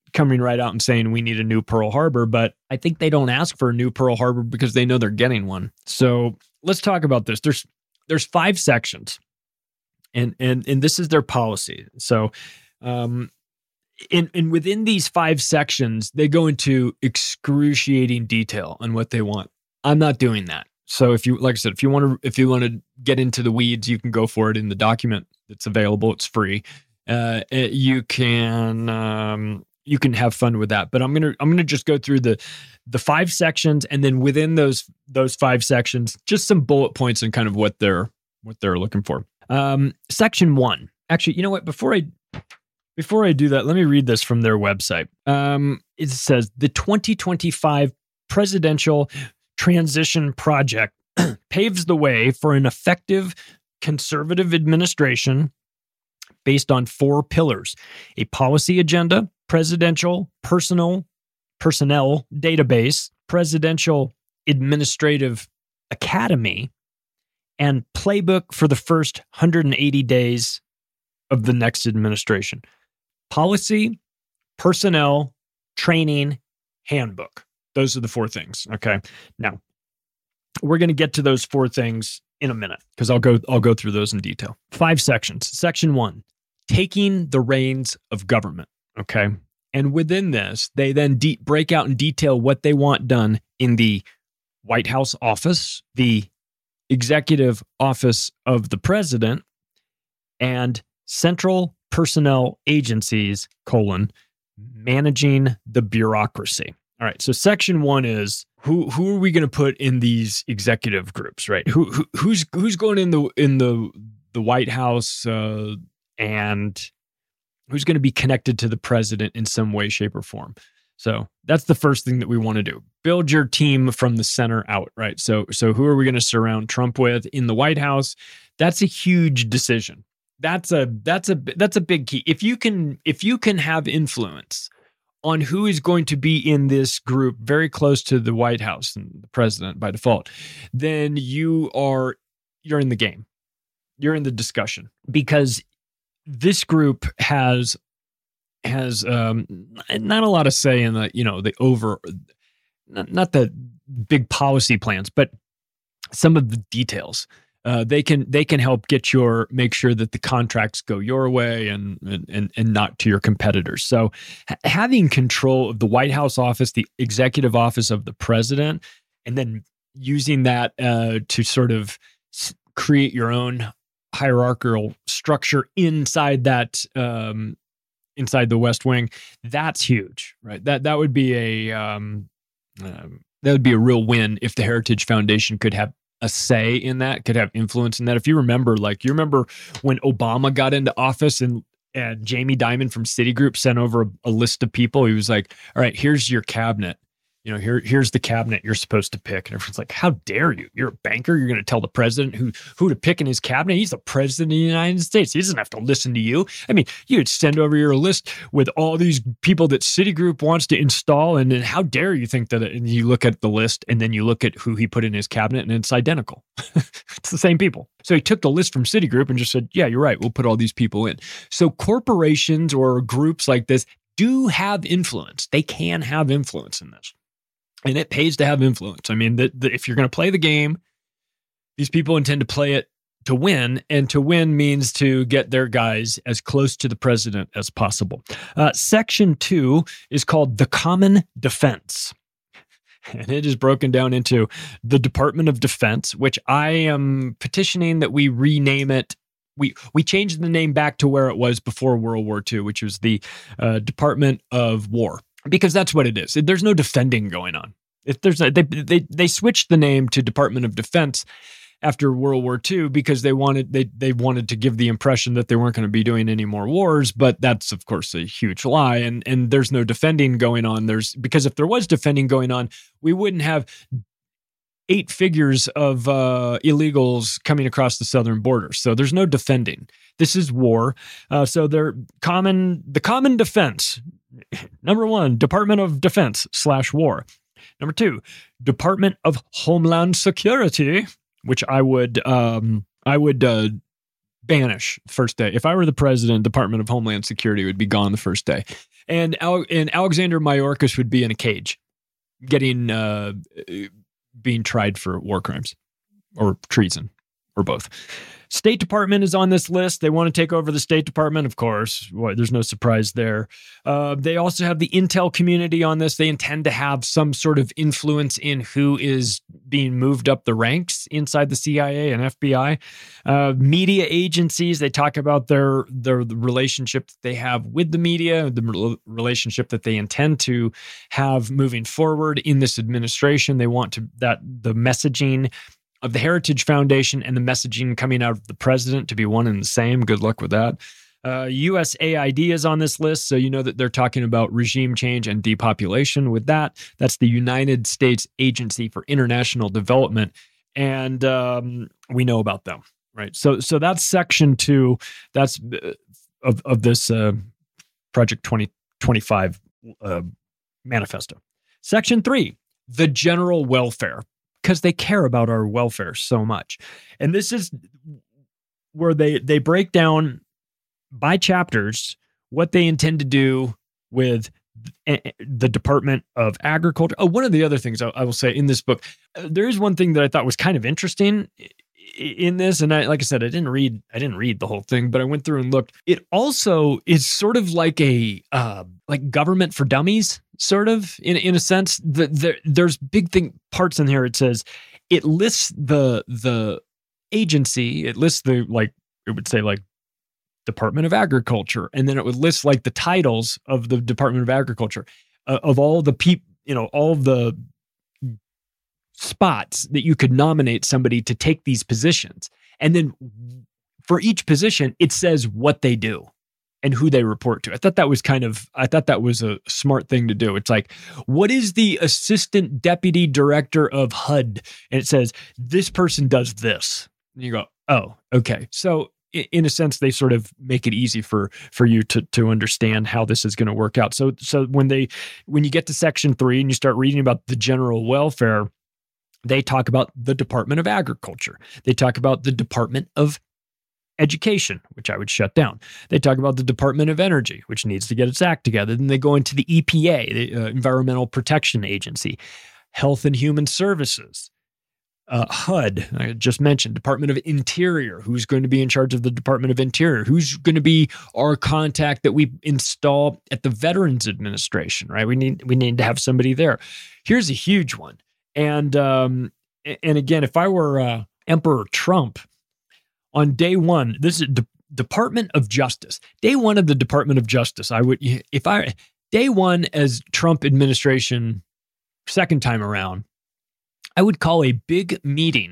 coming right out and saying we need a new Pearl Harbor, but I think they don't ask for a new Pearl Harbor because they know they're getting one. So let's talk about this. There's there's five sections, and and and this is their policy. So, um, in and within these five sections, they go into excruciating detail on what they want. I'm not doing that. So if you, like I said, if you want to, if you want to get into the weeds, you can go for it in the document that's available. It's free. Uh, it, you can, um, you can have fun with that. But I'm gonna, I'm gonna just go through the, the five sections, and then within those, those five sections, just some bullet points and kind of what they're, what they're looking for. Um, section one. Actually, you know what? Before I, before I do that, let me read this from their website. Um, it says the twenty twenty-five presidential transition project paves the way for an effective conservative administration based on four pillars: a policy agenda, presidential personal personnel database, presidential administrative academy, and playbook for the first one hundred eighty days of the next administration. Policy, personnel, training, handbook. Those are the four things. Okay. Now, we're going to get to those four things in a minute because I'll go I'll go through those in detail. Five sections. Section one, taking the reins of government. Okay. And within this, they then de- break out and detail what they want done in the White House office, the executive office of the president, and central personnel agencies, colon, managing the bureaucracy. All right. So section one is who who are we going to put in these executive groups, right? Who, who who's who's going in the in the the White House uh, and who's going to be connected to the president in some way, shape, or form. So that's the first thing that we want to do. Build your team from the center out, right? So so who are we going to surround Trump with in the White House? That's a huge decision. That's a that's a that's a big key. If you can if you can have influence on who is going to be in this group very close to the White House and the president by default, then you are you're in the game. You're in the discussion, because this group has has um, not a lot of say in the, you know, the over not, not the big policy plans, but some of the details. Uh, they can they can help get your make sure that the contracts go your way and and and not to your competitors. So ha- having control of the White House office, the executive office of the president, and then using that uh, to sort of s- create your own hierarchical structure inside that um, inside the West Wing, that's huge, right? That that would be a um, um, that would be a real win if the Heritage Foundation could have a say in that, could have influence in that. If you remember, like you remember when Obama got into office and, and Jamie Dimon from Citigroup sent over a, a list of people. He was like, all right, here's your cabinet. You know, here, here's the cabinet you're supposed to pick. And everyone's like, how dare you? You're a banker. You're going to tell the president who, who to pick in his cabinet. He's the president of the United States. He doesn't have to listen to you. I mean, you'd send over your list with all these people that Citigroup wants to install. And then how dare you think that? And you look at the list and then you look at who he put in his cabinet and it's identical. It's the same people. So he took the list from Citigroup and just said, yeah, you're right. We'll put all these people in. So corporations or groups like this do have influence. They can have influence in this. And it pays to have influence. I mean, the, the, if you're going to play the game, these people intend to play it to win. And to win means to get their guys as close to the president as possible. Uh, section two is called the Common Defense. And it is broken down into the Department of Defense, which I am petitioning that we rename it. We we changed the name back to where it was before World War Two, which was the uh, Department of War. Because that's what it is. There's no defending going on. If there's a, they they they switched the name to Department of Defense after World War Two because they wanted they they wanted to give the impression that they weren't going to be doing any more wars. But that's of course a huge lie. And and there's no defending going on. There's because if there was defending going on, we wouldn't have eight figures of uh, illegals coming across the southern border. So there's no defending. This is war. Uh, so they're common the common defense. Number one, Department of Defense slash war. Number two, Department of Homeland Security, which I would um, I would uh, banish first day. If I were the president, Department of Homeland Security would be gone the first day. And, Al- and Alexander Mayorkas would be in a cage getting, uh, being tried for war crimes or treason or both. State Department is on this list. They want to take over the State Department, of course. Well, there's no surprise there. Uh, they also have the intel community on this. They intend to have some sort of influence in who is being moved up the ranks inside the C I A and F B I. Uh, media agencies, they talk about their, their the relationship that they have with the media, the re- relationship that they intend to have moving forward in this administration. They want to that the messaging of the Heritage Foundation and the messaging coming out of the president to be one and the same. Good luck with that. Uh, U S A I D is on this list, so you know that they're talking about regime change and depopulation with that. That's the United States Agency for International Development, and um, we know about them, right? So, so that's section two. That's uh, of of this uh, Project twenty twenty-five uh, manifesto. Section three, the general welfare, because they care about our welfare so much. And this is where they, they break down by chapters what they intend to do with the Department of Agriculture. Oh, one of the other things I, I will say in this book, uh, there is one thing that I thought was kind of interesting in this. And I, like I said, I didn't read, I didn't read the whole thing, but I went through and looked. It also is sort of like a, uh, like government for dummies, sort of in, in a sense. The, the, there's big thing parts in here. It says it lists the, the agency, it lists the, like, it would say like Department of Agriculture. And then it would list like the titles of the Department of Agriculture uh, of all the people, you know, all the spots that you could nominate somebody to take these positions. And then for each position, it says what they do and who they report to. I thought that was kind of, I thought that was a smart thing to do. It's like, what is the assistant deputy director of H U D? And it says, this person does this. And you go, oh, okay. So in a sense, they sort of make it easy for, for you to, to understand how this is going to work out. So, so when they, when you get to section three and you start reading about the general welfare, they talk about the Department of Agriculture. They talk about the Department of Education, which I would shut down. They talk about the Department of Energy, which needs to get its act together. Then they go into the E P A, the uh, Environmental Protection Agency, Health and Human Services, uh, H U D, I just mentioned, Department of Interior, who's going to be in charge of the Department of Interior, who's going to be our contact that we install at the Veterans Administration, right? We need we need to have somebody there. Here's a huge one. And um, and again, if I were uh, Emperor Trump, on day one, this is De- Department of Justice. Day one of the Department of Justice, I would, if I, day one as Trump administration, second time around, I would call a big meeting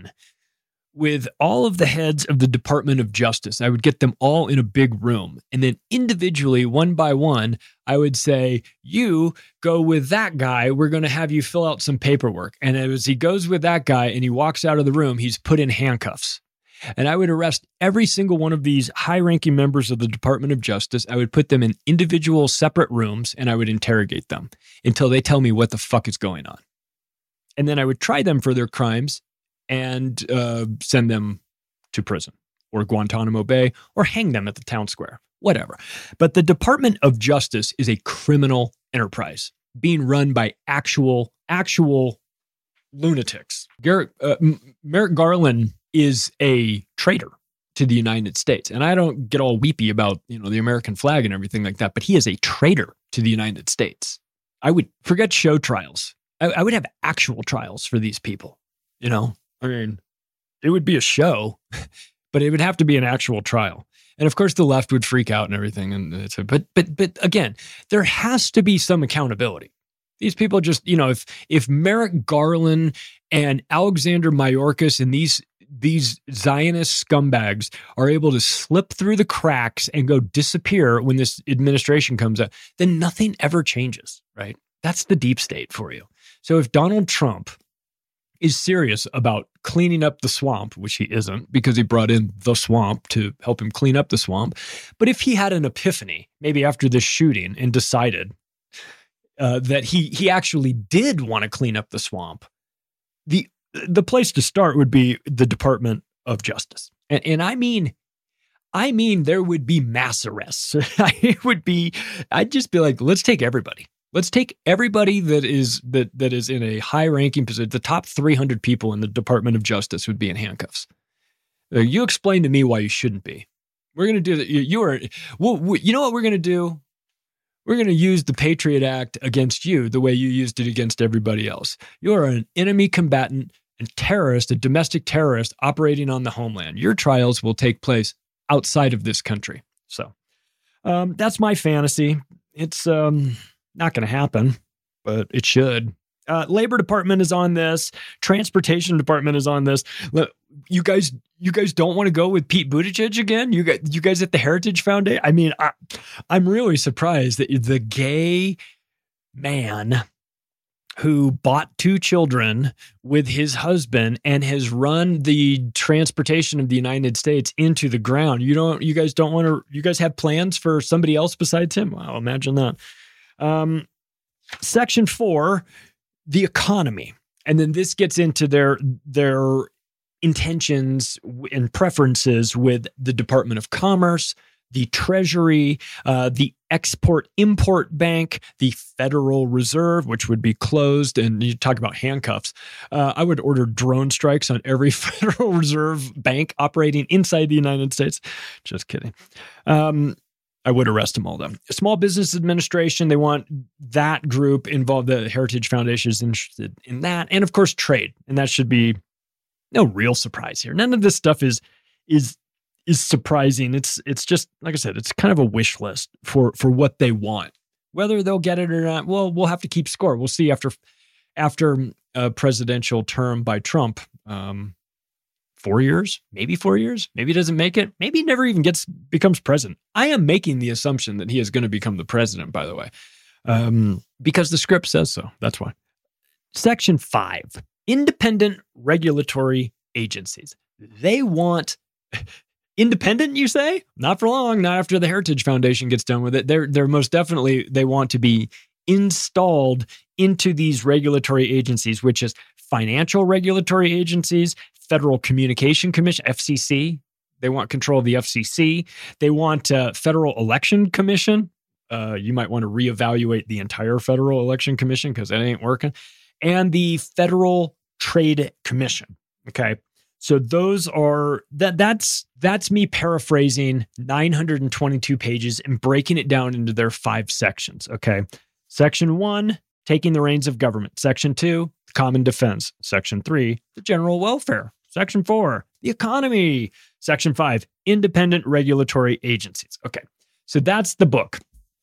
with all of the heads of the Department of Justice. I would get them all in a big room. And then individually, one by one, I would say, you go with that guy. We're going to have you fill out some paperwork. And as he goes with that guy and he walks out of the room, he's put in handcuffs. And I would arrest every single one of these high-ranking members of the Department of Justice. I would put them in individual separate rooms and I would interrogate them until they tell me what the fuck is going on. And then I would try them for their crimes and uh, send them to prison or Guantanamo Bay or hang them at the town square, whatever. But the Department of Justice is a criminal enterprise being run by actual, actual lunatics. Garrett, uh, Merrick Garland is a traitor to the United States. And I don't get all weepy about, you know, the American flag and everything like that, but he is a traitor to the United States. I would forget show trials. I, I would have actual trials for these people, you know? I mean, it would be a show, but it would have to be an actual trial. And of course, the left would freak out and everything. And it's, but but but again, there has to be some accountability. These people just, you know, if if Merrick Garland and Alexander Mayorkas and these these Zionist scumbags are able to slip through the cracks and go disappear when this administration comes up, then nothing ever changes, right? That's the deep state for you. So if Donald Trump is serious about cleaning up the swamp, which he isn't because he brought in the swamp to help him clean up the swamp. But if he had an epiphany, maybe after this shooting, and decided uh, that he he actually did want to clean up the swamp, the the place to start would be the Department of Justice. And, and I mean, I mean, there would be mass arrests. It would be, I'd just be like, let's take everybody. Let's take everybody that is that that is in a high-ranking position. The top three hundred people in the Department of Justice would be in handcuffs. Uh, you explain to me why you shouldn't be. We're going to do that. You, you are, well, we, you know what we're going to do? We're going to use the Patriot Act against you the way you used it against everybody else. You are an enemy combatant and terrorist, a domestic terrorist operating on the homeland. Your trials will take place outside of this country. So um, that's my fantasy. It's um, not going to happen, but it should. Uh, Labor Department is on this. Transportation Department is on this. Look, you guys, you guys don't want to go with Pete Buttigieg again? You guys, you guys at the Heritage Foundation? I mean, I, I'm really surprised that the gay man who bought two children with his husband and has run the transportation of the United States into the ground. You don't, you guys don't want to, you guys have plans for somebody else besides him? Wow, imagine that. Um, section four, the economy. And then this gets into their, their intentions and preferences with the Department of Commerce, the Treasury, uh, the Export-Import Bank, the Federal Reserve, which would be closed. And you talk about handcuffs. Uh, I would order drone strikes on every Federal Reserve bank operating inside the United States. Just kidding. Um, I would arrest them all, though. Small Business Administration, they want that group involved. The Heritage Foundation is interested in that. And, of course, trade. And that should be no real surprise here. None of this stuff is is is surprising. It's it's just, like I said, it's kind of a wish list for for what they want. Whether they'll get it or not, well, we'll have to keep score. We'll see after after a presidential term by Trump. Um, four years, maybe four years, maybe he doesn't make it. Maybe he never even gets becomes president. I am making the assumption that he is going to become the president, by the way, um, because the script says so. That's why. Section five, independent regulatory agencies. They want independent, you say? Not for long, not after the Heritage Foundation gets done with it. They're, they're most definitely, they want to be installed into these regulatory agencies, which is financial regulatory agencies, Federal Communication Commission, F C C. They want control of the F C C. They want uh, Federal Election Commission. Uh, you might want to reevaluate the entire Federal Election Commission because that ain't working. And the Federal Trade Commission. Okay. So those are, that that's, that's me paraphrasing nine hundred twenty-two pages and breaking it down into their five sections. Okay. Section one, taking the reins of government. Section two, common defense. Section three, the general welfare. Section four, the economy. Section five, independent regulatory agencies. Okay. So that's the book.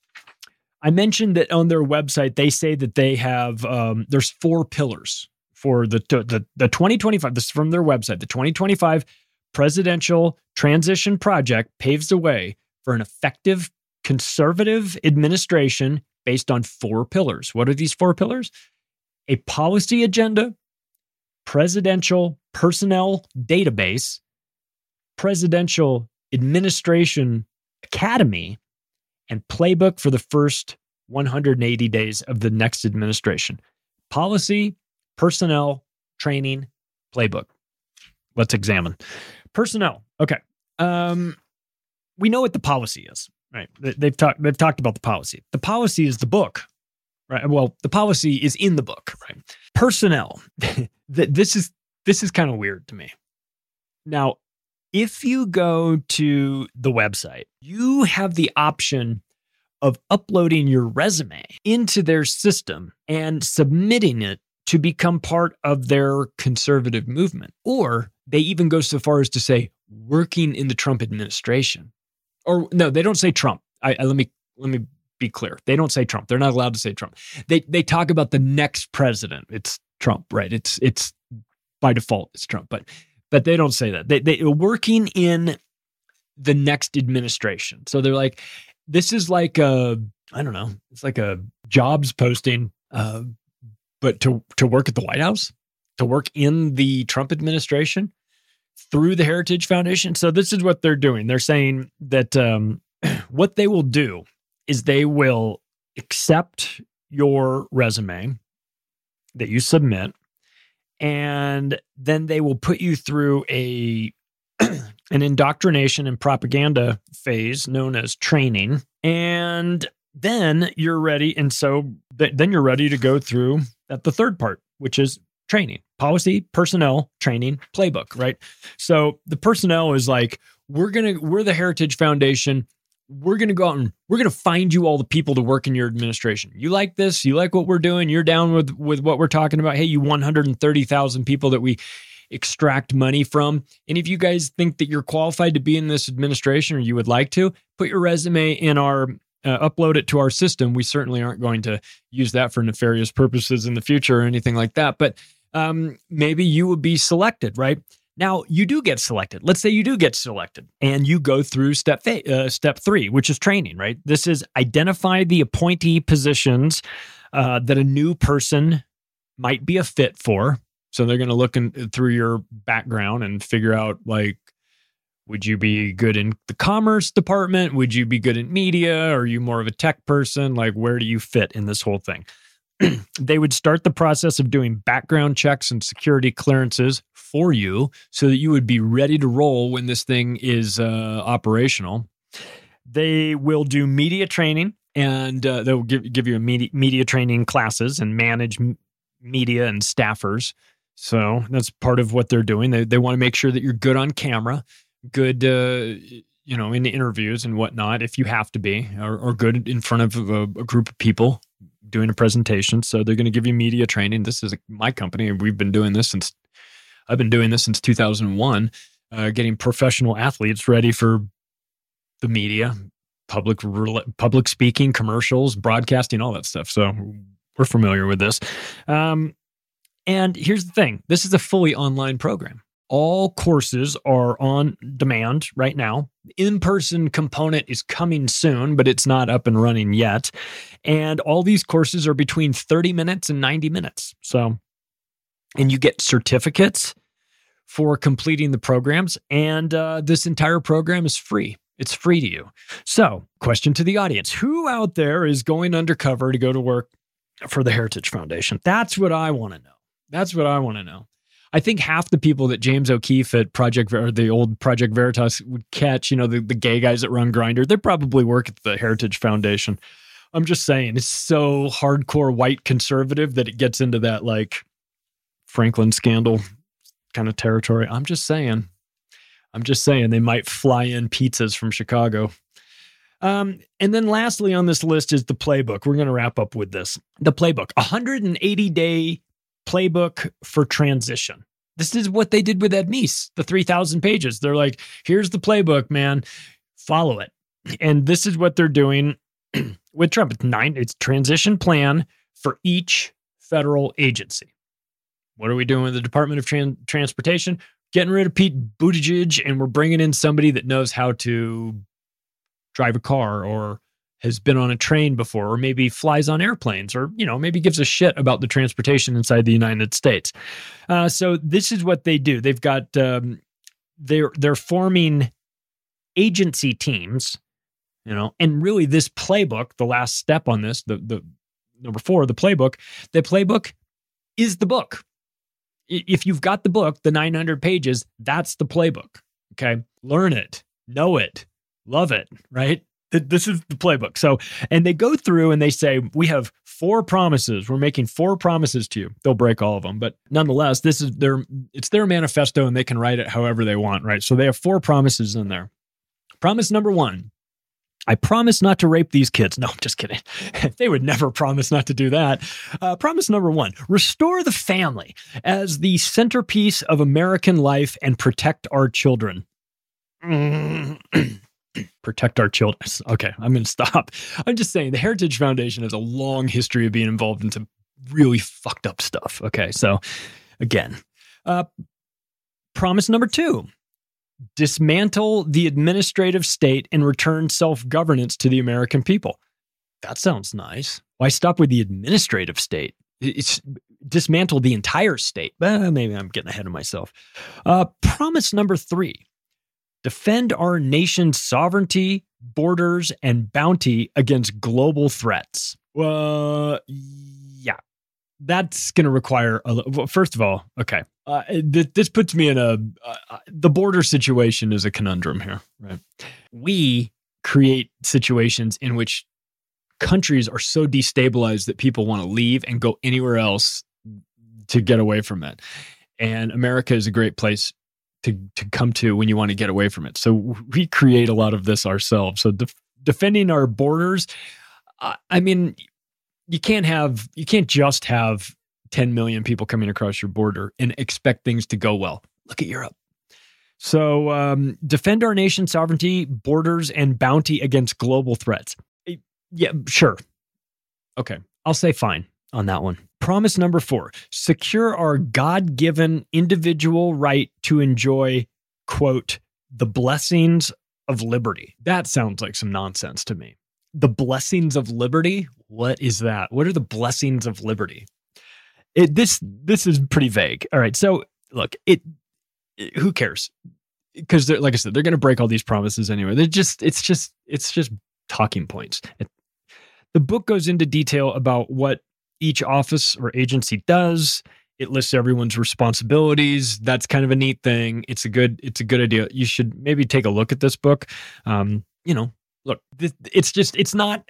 I mentioned that on their website, they say that they have, um, there's four pillars for the, the, the twenty twenty-five, this is from their website, the twenty twenty-five Presidential Transition Project paves the way for an effective conservative administration based on four pillars. What are these four pillars? A policy agenda, presidential personnel database, presidential administration academy, and playbook for the first one hundred eighty days of the next administration. Policy, personnel, training, playbook. Let's examine. Personnel. Okay. Um, we know what the policy is, right? They've talked, they've talked about the policy. The policy is the book, right? Well, the policy is in the book, right? Personnel. This is, this is kind of weird to me. Now, if you go to the website, you have the option of uploading your resume into their system and submitting it to become part of their conservative movement. Or they even go so far as to say working in the Trump administration. Or no, they don't say Trump. I, I let me let me be clear. They don't say Trump. They're not allowed to say Trump. They they talk about the next president. It's Trump, right? It's it's by default it's Trump, but but they don't say that. They they working in the next administration. So they're like, this is like a, I don't know, it's like a jobs posting, uh, but to to work at the White House, to work in the Trump administration through the Heritage Foundation. So this is what they're doing. They're saying that um, what they will do is they will accept your resume that you submit, and then they will put you through a an indoctrination and propaganda phase known as training. And then you're ready. And so th- then you're ready to go through at the third part, which is training, policy, personnel, training, playbook, right? So the personnel is like, we're going to, we're the Heritage Foundation. We're going to go out and we're going to find you all the people to work in your administration. You like this? You like what we're doing? You're down with, with what we're talking about? Hey, you one hundred thirty thousand people that we extract money from. And if you guys think that you're qualified to be in this administration or you would like to, put your resume in our, uh, upload it to our system. We certainly aren't going to use that for nefarious purposes in the future or anything like that. But um, maybe you would be selected, right? Now, you do get selected. Let's say you do get selected and you go through step fa- uh, step three, which is training, right? This is identify the appointee positions uh, that a new person might be a fit for. So they're going to look in, through your background and figure out, like, would you be good in the commerce department? Would you be good in media? Are you more of a tech person? Like, where do you fit in this whole thing? They would start the process of doing background checks and security clearances for you so that you would be ready to roll when this thing is uh, operational. They will do media training, and uh, they'll give, give you a media, media training classes and manage m- media and staffers. So that's part of what they're doing. They they want to make sure that you're good on camera, good, uh, you know, in the interviews and whatnot, if you have to be, or, or good in front of a, a group of people doing a presentation. So they're going to give you media training. This is my company. We've been doing this since, I've been doing this since two thousand one, uh, getting professional athletes ready for the media, public, public speaking, commercials, broadcasting, all that stuff. So we're familiar with this. Um, and here's the thing. This is a fully online program. All courses are on demand right now. The in-person component is coming soon, but it's not up and running yet. And all these courses are between thirty minutes and ninety minutes. So, and you get certificates for completing the programs. And uh, this entire program is free. It's free to you. So, question to the audience. Who out there is going undercover to go to work for the Heritage Foundation? That's what I want to know. That's what I want to know. I think half the people that James O'Keefe at Project or the old Project Veritas would catch, you know, the, the gay guys that run Grindr, they probably work at the Heritage Foundation. I'm just saying, it's so hardcore white conservative that it gets into that like Franklin scandal kind of territory. I'm just saying. I'm just saying they might fly in pizzas from Chicago. Um, and then lastly on this list is the playbook. We're going to wrap up with this. The playbook, one hundred eighty day playbook for transition. This is what they did with Ed Meese, the three thousand pages. They're like, here's the playbook, man. Follow it. And this is what they're doing with Trump. It's nine, it's transition plan for each federal agency. What are we doing with the Department of Tran- Transportation? Getting rid of Pete Buttigieg, and we're bringing in somebody that knows how to drive a car or has been on a train before, or maybe flies on airplanes, or, you know, maybe gives a shit about the transportation inside the United States. Uh, so this is what they do. They've got, um, they're, they're forming agency teams, you know, and really this playbook, the last step on this, the, the number four, the playbook, the playbook is the book. If you've got the book, the nine hundred pages, that's the playbook. Okay. Learn it, know it, love it, right? This is the playbook. So, and they go through and they say, we have four promises. We're making four promises to you. They'll break all of them, but nonetheless, this is their, it's their manifesto and they can write it however they want, right? So they have four promises in there. Promise number one, I promise not to rape these kids. No, I'm just kidding. They would never promise not to do that. Uh, promise number one, restore the family as the centerpiece of American life and protect our children. Protect our children. Okay, I'm going to stop. I'm just saying the Heritage Foundation has a long history of being involved in some really fucked up stuff. Okay, so again, uh, promise number two, dismantle the administrative state and return self-governance to the American people. That sounds nice. Why stop with the administrative state? It's dismantle the entire state. Well, maybe I'm getting ahead of myself. Uh, promise number three, defend our nation's sovereignty, borders, and bounty against global threats. Well, yeah, that's going to require a well, first of all, okay, Uh, th- this puts me in a uh, the border situation is a conundrum here, right? We create situations in which countries are so destabilized that people want to leave and go anywhere else to get away from it. And America is a great place to to come to when you want to get away from it. So we create a lot of this ourselves. So def- defending our borders, uh, I mean, you can't have you can't just have ten million people coming across your border and expect things to go well. Look at Europe. So um, defend our nation's sovereignty, borders, and bounty against global threats. Yeah, sure. Okay, I'll say fine on that one. Promise number four, secure our God-given individual right to enjoy, quote, the blessings of liberty. That sounds like some nonsense to me. The blessings of liberty? What is that? What are the blessings of liberty? It, this this is pretty vague. All right, so look, it, it who cares? Because like I said, they're going to break all these promises anyway. They're just it's just it's just talking points. It, the book goes into detail about what each office or agency does. It lists everyone's responsibilities. That's kind of a neat thing. It's a good it's a good idea. You should maybe take a look at this book. Um, you know, look, this, it's just it's not.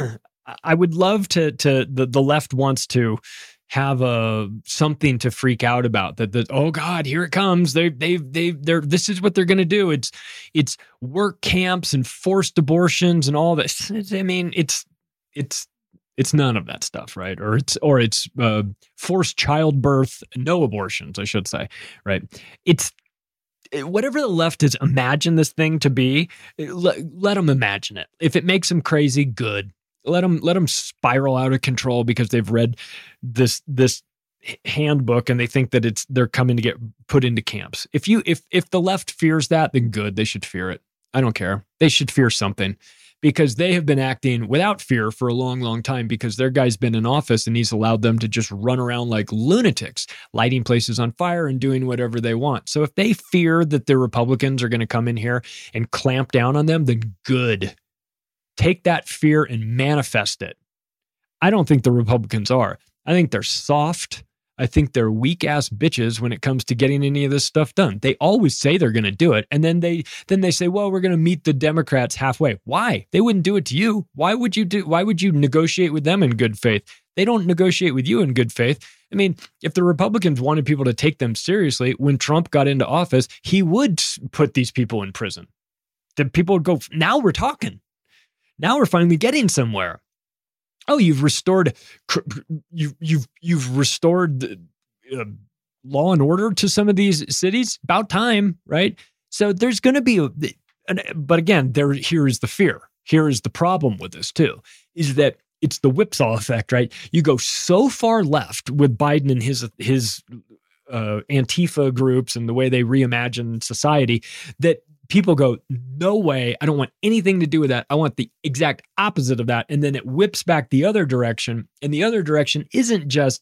I would love to to the the left wants to have a something to freak out about that, that, oh God, here it comes. They, they, they, they're, this is what they're going to do. It's, it's work camps and forced abortions and all this. I mean, it's, it's, it's none of that stuff, right? Or it's, or it's uh, forced childbirth, no abortions, I should say, right? It's whatever the left has imagined this thing to be, let, let them imagine it. If it makes them crazy, good. Let them let them spiral out of control because they've read this this handbook and they think that it's they're coming to get put into camps. If you if if the left fears that, then good, they should fear it. I don't care. They should fear something because they have been acting without fear for a long, long time because their guy's been in office and he's allowed them to just run around like lunatics, lighting places on fire and doing whatever they want. So if they fear that the Republicans are going to come in here and clamp down on them, then good. Take that fear and manifest it. I don't think the Republicans are. I think they're soft. I think they're weak-ass bitches when it comes to getting any of this stuff done. They always say they're going to do it, and then they then they say, "Well, we're going to meet the Democrats halfway." Why? They wouldn't do it to you. Why would you do? Why would you negotiate with them in good faith? They don't negotiate with you in good faith. I mean, if the Republicans wanted people to take them seriously, when Trump got into office, he would put these people in prison. The people would go, "Now we're talking." Now we're finally getting somewhere. Oh, you've restored, you've you've you've restored uh, law and order to some of these cities. About time, right? So there's going to be, a, but again, there here is the fear. Here is the problem with this too, is that it's the whipsaw effect, right? You go so far left with Biden and his his uh, Antifa groups and the way they reimagine society that. People go, no way, I don't want anything to do with that. I want the exact opposite of that. And then it whips back the other direction. And the other direction isn't just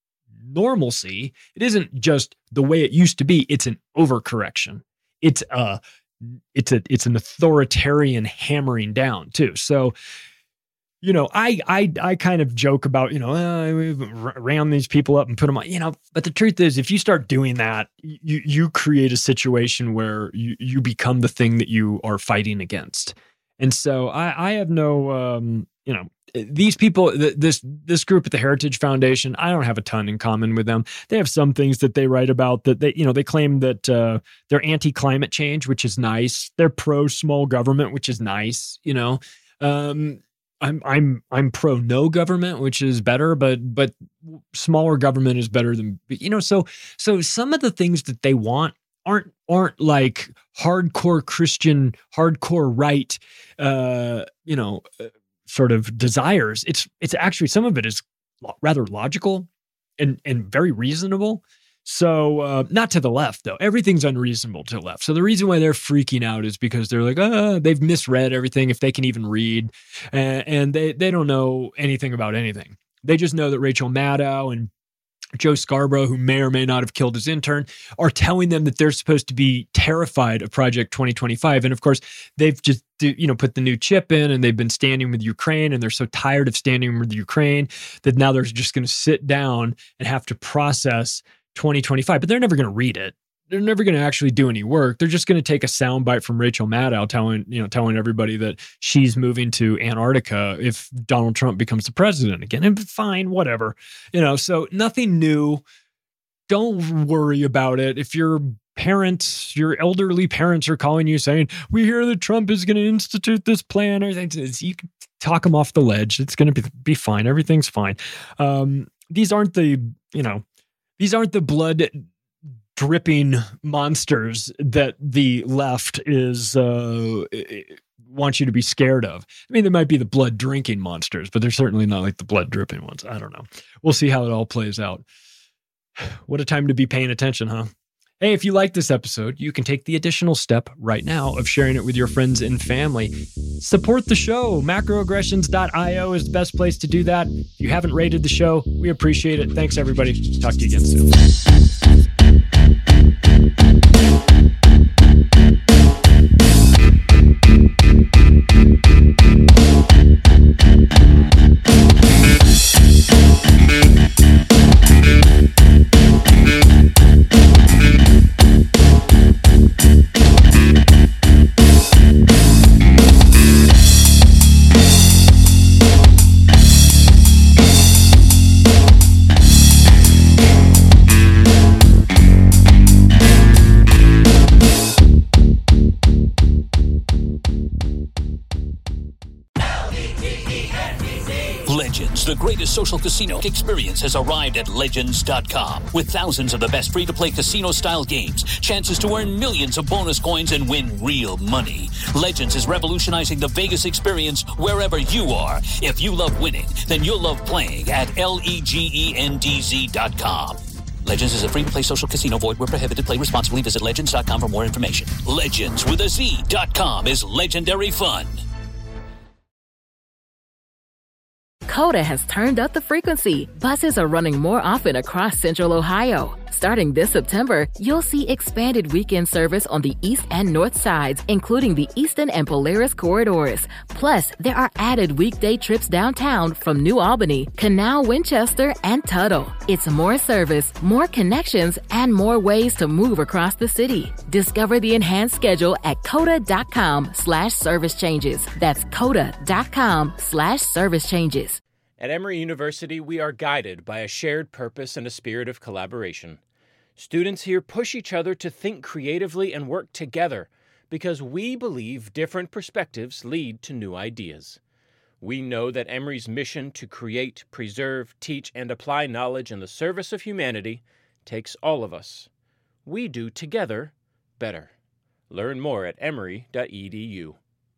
normalcy. It isn't just the way it used to be. It's an overcorrection. It's a, it's a, it's an authoritarian hammering down too. So, you know, I, I, I kind of joke about, you know, uh, we round these people up and put them on, you know, but the truth is, if you start doing that, you, you create a situation where you, you become the thing that you are fighting against. And so I, I have no, um, you know, these people, th- this, this group at the Heritage Foundation, I don't have a ton in common with them. They have some things that they write about that they, you know, they claim that uh, they're anti-climate change, which is nice. They're pro small government, which is nice, you know, um, I'm I'm I'm pro no government, which is better, but but smaller government is better than, you know, so so some of the things that they want aren't aren't like hardcore Christian, hardcore right, uh, you know, uh, sort of desires. It's it's actually some of it is lo- rather logical and and very reasonable. So uh, not to the left, though. Everything's unreasonable to the left. So the reason why they're freaking out is because they're like, oh, they've misread everything, if they can even read. And, and they, they don't know anything about anything. They just know that Rachel Maddow and Joe Scarborough, who may or may not have killed his intern, are telling them that they're supposed to be terrified of Project twenty twenty-five. And of course, they've just do, you know, put the new chip in and they've been standing with Ukraine and they're so tired of standing with Ukraine that now they're just going to sit down and have to process twenty twenty-five, but they're never going to read it. They're never going to actually do any work. They're just going to take a soundbite from Rachel Maddow telling, you know, telling everybody that she's moving to Antarctica if Donald Trump becomes the president again. And fine, whatever. You know, so nothing new. Don't worry about it. If your parents, your elderly parents are calling you saying, we hear that Trump is going to institute this plan, or you can talk them off the ledge. It's going to be, be fine. Everything's fine. Um, these aren't the, you know, these aren't the blood dripping monsters that the left is uh, wants you to be scared of. I mean, they might be the blood drinking monsters, but they're certainly not like the blood dripping ones. I don't know. We'll see how it all plays out. What a time to be paying attention, huh? Hey, if you like this episode, you can take the additional step right now of sharing it with your friends and family. Support the show. macroaggressions dot io is the best place to do that. If you haven't rated the show, we appreciate it. Thanks, everybody. Talk to you again soon. Legends, the greatest social casino experience, has arrived at Legends dot com. With thousands of the best free-to-play casino-style games, chances to earn millions of bonus coins and win real money. Legends is revolutionizing the Vegas experience wherever you are. If you love winning, then you'll love playing at legends dot com. Legends is a free-to-play social casino. Void where prohibited. Play responsibly. Visit Legends dot com for more information. Legends with a Z dot com is legendary fun. Coda has turned up the frequency. Buses are running more often across Central Ohio. Starting this September, you'll see expanded weekend service on the east and north sides, including the Eastern and Polaris corridors. Plus, there are added weekday trips downtown from New Albany, Canal, Winchester, and Tuttle. It's more service, more connections, and more ways to move across the city. Discover the enhanced schedule at coda dot com slash service changes. That's coda dot com slash service changes. At Emory University, we are guided by a shared purpose and a spirit of collaboration. Students here push each other to think creatively and work together because we believe different perspectives lead to new ideas. We know that Emory's mission to create, preserve, teach, and apply knowledge in the service of humanity takes all of us. We do together better. Learn more at emory dot e d u.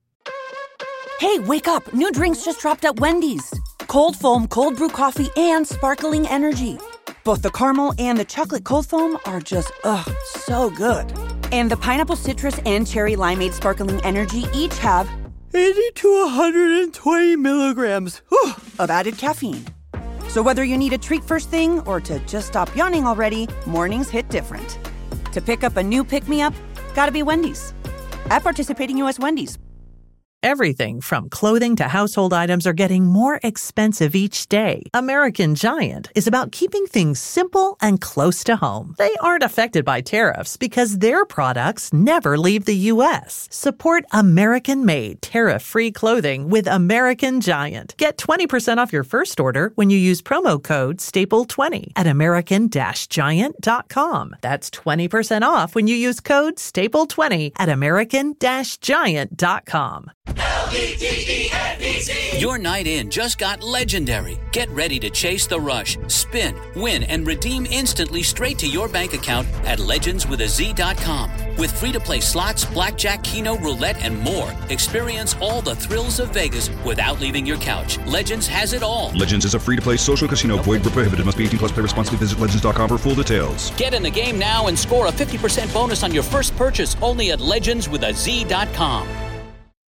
Hey, wake up! New drinks just dropped at Wendy's. Cold foam, cold brew coffee, and sparkling energy. Both the caramel and the chocolate cold foam are just, ugh, so good. And the pineapple citrus and cherry limeade sparkling energy each have eighty to one hundred twenty milligrams whew, of added caffeine. So whether you need a treat first thing or to just stop yawning already, mornings hit different. To pick up a new pick-me-up, gotta be Wendy's. At participating U S Wendy's. Everything from clothing to household items are getting more expensive each day. American Giant is about keeping things simple and close to home. They aren't affected by tariffs because their products never leave the U S. Support American-made, tariff-free clothing with American Giant. Get twenty percent off your first order when you use promo code staple twenty at american giant dot com. That's twenty percent off when you use code staple twenty at american giant dot com. L E G E N D Z. Your night in just got legendary. Get ready to chase the rush, spin, win, and redeem instantly straight to your bank account at legends with a z dot com. With free-to-play slots, blackjack, keno, roulette, and more, experience all the thrills of Vegas without leaving your couch. Legends has it all. Legends is a free-to-play social casino. Void where prohibited. Must be eighteen plus. Play responsibly. Visit legends dot com for full details. Get in the game now and score a fifty percent bonus on your first purchase only at legends with a z dot com.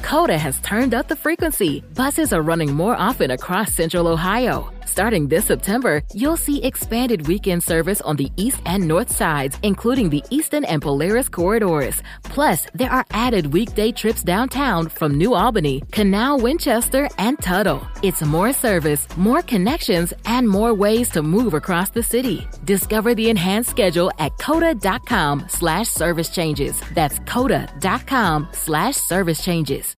Coda has turned up the frequency. Buses are running more often across Central Ohio. Starting this September, you'll see expanded weekend service on the east and north sides, including the Eastern and Polaris corridors. Plus, there are added weekday trips downtown from New Albany, Canal, Winchester, and Tuttle. It's more service, more connections, and more ways to move across the city. Discover the enhanced schedule at coda.com slash service changes. That's coda.com slash service changes.